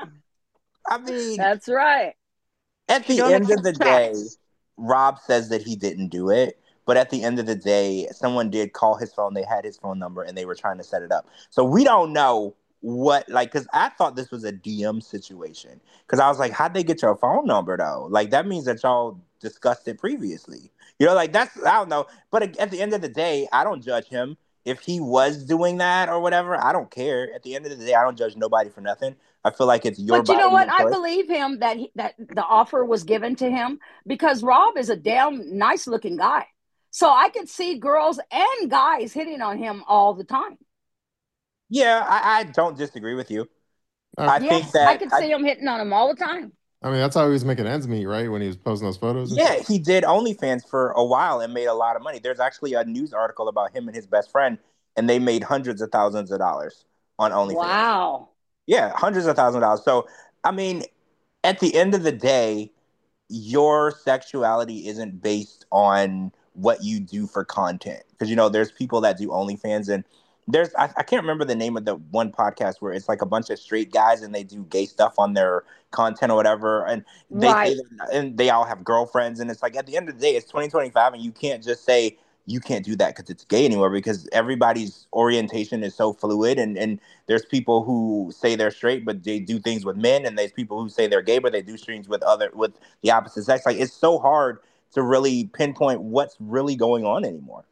I mean, that's right. At the end of the day, Rob says that he didn't do it, but at the end of the day, someone did call his phone. They had his phone number and they were trying to set it up. So we don't know because I thought this was a DM situation. Because I was like, how'd they get your phone number though? Like that means that y'all discussed it previously. Like I don't know. But at the end of the day, I don't judge him. If he was doing that or whatever, I don't care. At the end of the day, I don't judge nobody for nothing. I feel like it's your body. But you know what? I believe him that the offer was given to him because Rob is a damn nice looking guy. So I could see girls and guys hitting on him all the time. Yeah, I don't disagree with you. I think that I could see him hitting on him all the time. I mean, that's how he was making ends meet, right? When he was posting those photos. Yeah, he did OnlyFans for a while and made a lot of money. There's actually a news article about him and his best friend, and they made hundreds of thousands of dollars on OnlyFans. Wow. Yeah, hundreds of thousands of dollars. So, I mean, at the end of the day, your sexuality isn't based on what you do for content. Because, there's people that do OnlyFans and I can't remember the name of the one podcast where it's like a bunch of straight guys and they do gay stuff on their content or whatever. And they all have girlfriends. And it's like, at the end of the day, it's 2025 and you can't just say you can't do that because it's gay anymore because everybody's orientation is so fluid. And there's people who say they're straight, but they do things with men. And there's people who say they're gay, but they do streams with the opposite sex. Like, it's so hard to really pinpoint what's really going on anymore.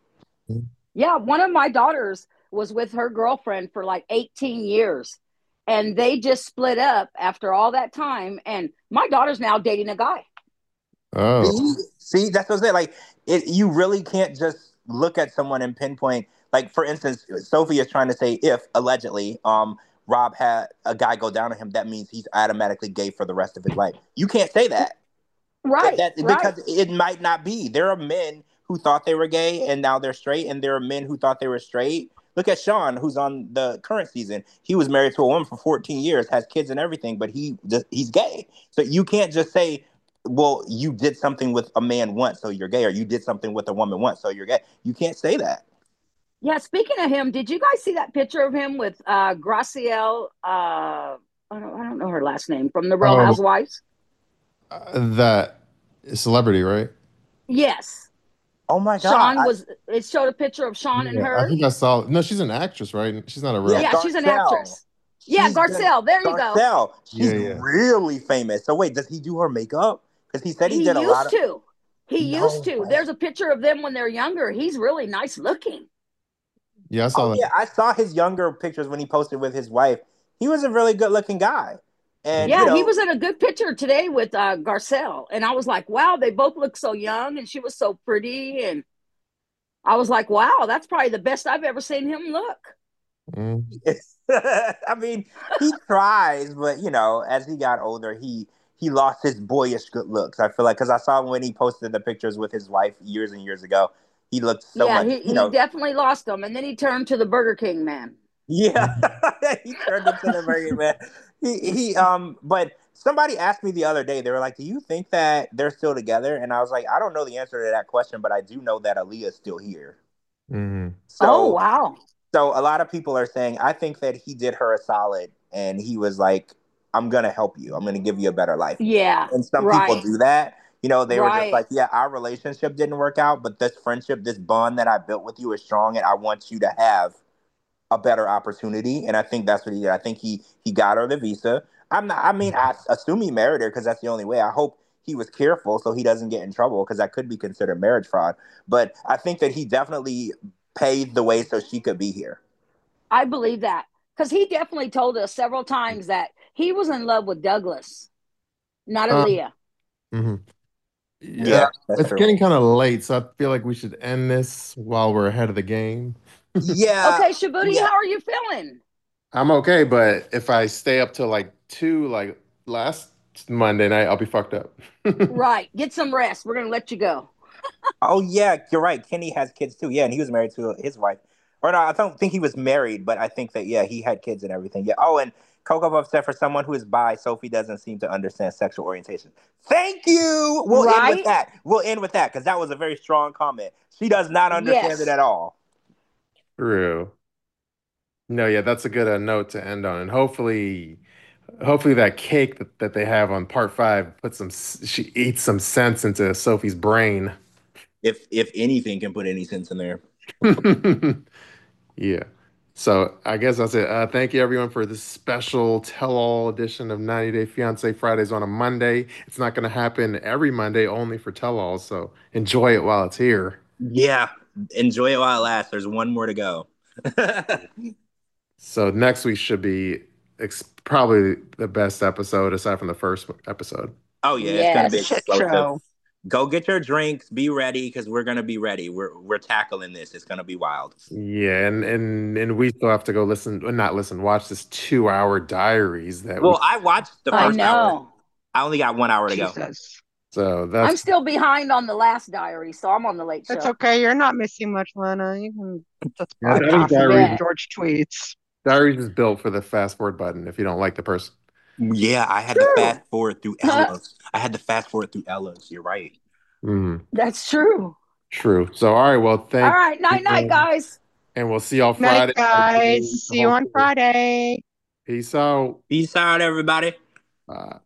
Yeah, one of my daughters was with her girlfriend for like 18 years, and they just split up after all that time. And my daughter's now dating a guy. Oh, See, that's what I'm saying. Like, you really can't just look at someone and pinpoint. Like, for instance, Sophie is trying to say if allegedly, Rob had a guy go down on him, that means he's automatically gay for the rest of his life. You can't say that. Right, right. Because it might not be. There are men who thought they were gay and now they're straight, and there are men who thought they were straight. Look at Sean, who's on the current season. He was married to a woman for 14 years, has kids and everything, but he's gay. So you can't just say, "Well, you did something with a man once, so you're gay," or "You did something with a woman once, so you're gay." You can't say that. Yeah, speaking of him, did you guys see that picture of him with Gracielle? I don't know her last name from the Real oh, Housewives. that celebrity, right? Yes, Oh my god! Sean was. It showed a picture of Sean and Yeah, I her. think I saw. No, she's an actress, right? She's not a Yeah, real. Yeah, she's an Garcelle. actress. Yeah, She's been Garcelle. There you go. Garcelle. Yeah, She's yeah, really famous. So wait, does he do her makeup? Because he said he He did a lot used of. to. He used No to. way. There's a picture of them when they're younger. He's really nice looking. yeah. I Oh saw that. yeah, I saw his younger pictures when he posted with his wife. He was a really good looking guy, and Yeah, he was in a good picture today with Garcelle, and I was like, wow, they both look so young, and she was so pretty, and I was like, wow, that's probably the best I've ever seen him look. Mm. I mean, he tries, but as he got older, he lost his boyish good looks. I feel like because I saw when he posted the pictures with his wife years and years ago, he looked so Yeah, much, he definitely lost them, and then he turned to the Burger King man. yeah, he turned into the Burger Man. But somebody asked me the other day. They were like, "Do you think that they're still together?" And I was like, "I don't know the answer to that question, but I do know that Aaliyah's still here." Mm-hmm. Oh So, wow, so a lot of people are saying, I think that he did her a solid, and he was like, "I'm gonna help you. I'm gonna give you a better life." yeah, And some people right, do that. They were just right. like, "Yeah, our relationship didn't work out, but this friendship, this bond that I built with you is strong, and I want you to have a better opportunity." And I think that's what he did. I think he got her the visa. I mean, I assume he married her because that's the only way. I hope he was careful so he doesn't get in trouble because that could be considered marriage fraud. But I think that he definitely paved the way so she could be here. I believe that because he definitely told us several times that he was in love with Douglas, not Um, Aaliyah. mhm. Yeah, Yeah, that's it's true. getting kind of late, so I feel like we should end this while we're ahead of the game. Yeah, Okay, Shabuti, yeah. how are you feeling? I'm okay, but if I stay up till like 2, like last Monday night, I'll be fucked up. Right, get some rest. We're gonna let you go. Oh yeah, you're right. Kenny has kids too. Yeah, and he was married to his wife. Or no, I don't think he was married, but I think that yeah, he had kids and everything. Yeah. Oh, and Coco Puff said for someone who is bi, Sophie doesn't seem to understand sexual orientation. Thank you. We'll end with Right? that. We'll end with that because that was a very strong comment. She does not understand it Yes. at all. True. No, yeah, that's a good note to end on, and hopefully that cake that they have on part 5 puts she eats some sense into Sophie's brain. If anything can put any sense in there. Yeah. So I guess that's it. Thank you everyone for this special tell-all edition of 90 Day Fiance Fridays on a Monday. It's not going to happen every Monday, only for tell-alls. So enjoy it while it's here. Yeah. Enjoy it while it lasts. There's one more to go. So next week should be probably the best episode aside from the first episode. Oh yeah, it's gonna be The Yes. shit explosive. show. Go get your drinks. Be ready because we're gonna be ready. We're tackling this. It's gonna be wild. Yeah, and we still have to go listen, not listen, watch this 2-hour diaries that we. Well, I watched the I first hour. know. I only got 1 hour to go. Jesus. So I'm that's still behind on the last diary, so I'm on the late It's show. okay. You're not missing much, Lena. You can just yeah, bypass and diaries. read George tweets. Diaries is built for the fast forward button if you don't like the person. Yeah, I had to fast True. forward through Ella's. I had to fast forward through Ella's. You're right. Mhm. That's true. True. So all right, well, All thank right. Night, night, you, guys. and we'll see y'all Night, Friday. guys. See you on Hopefully. Friday. Peace out. Peace out, everybody. Bye.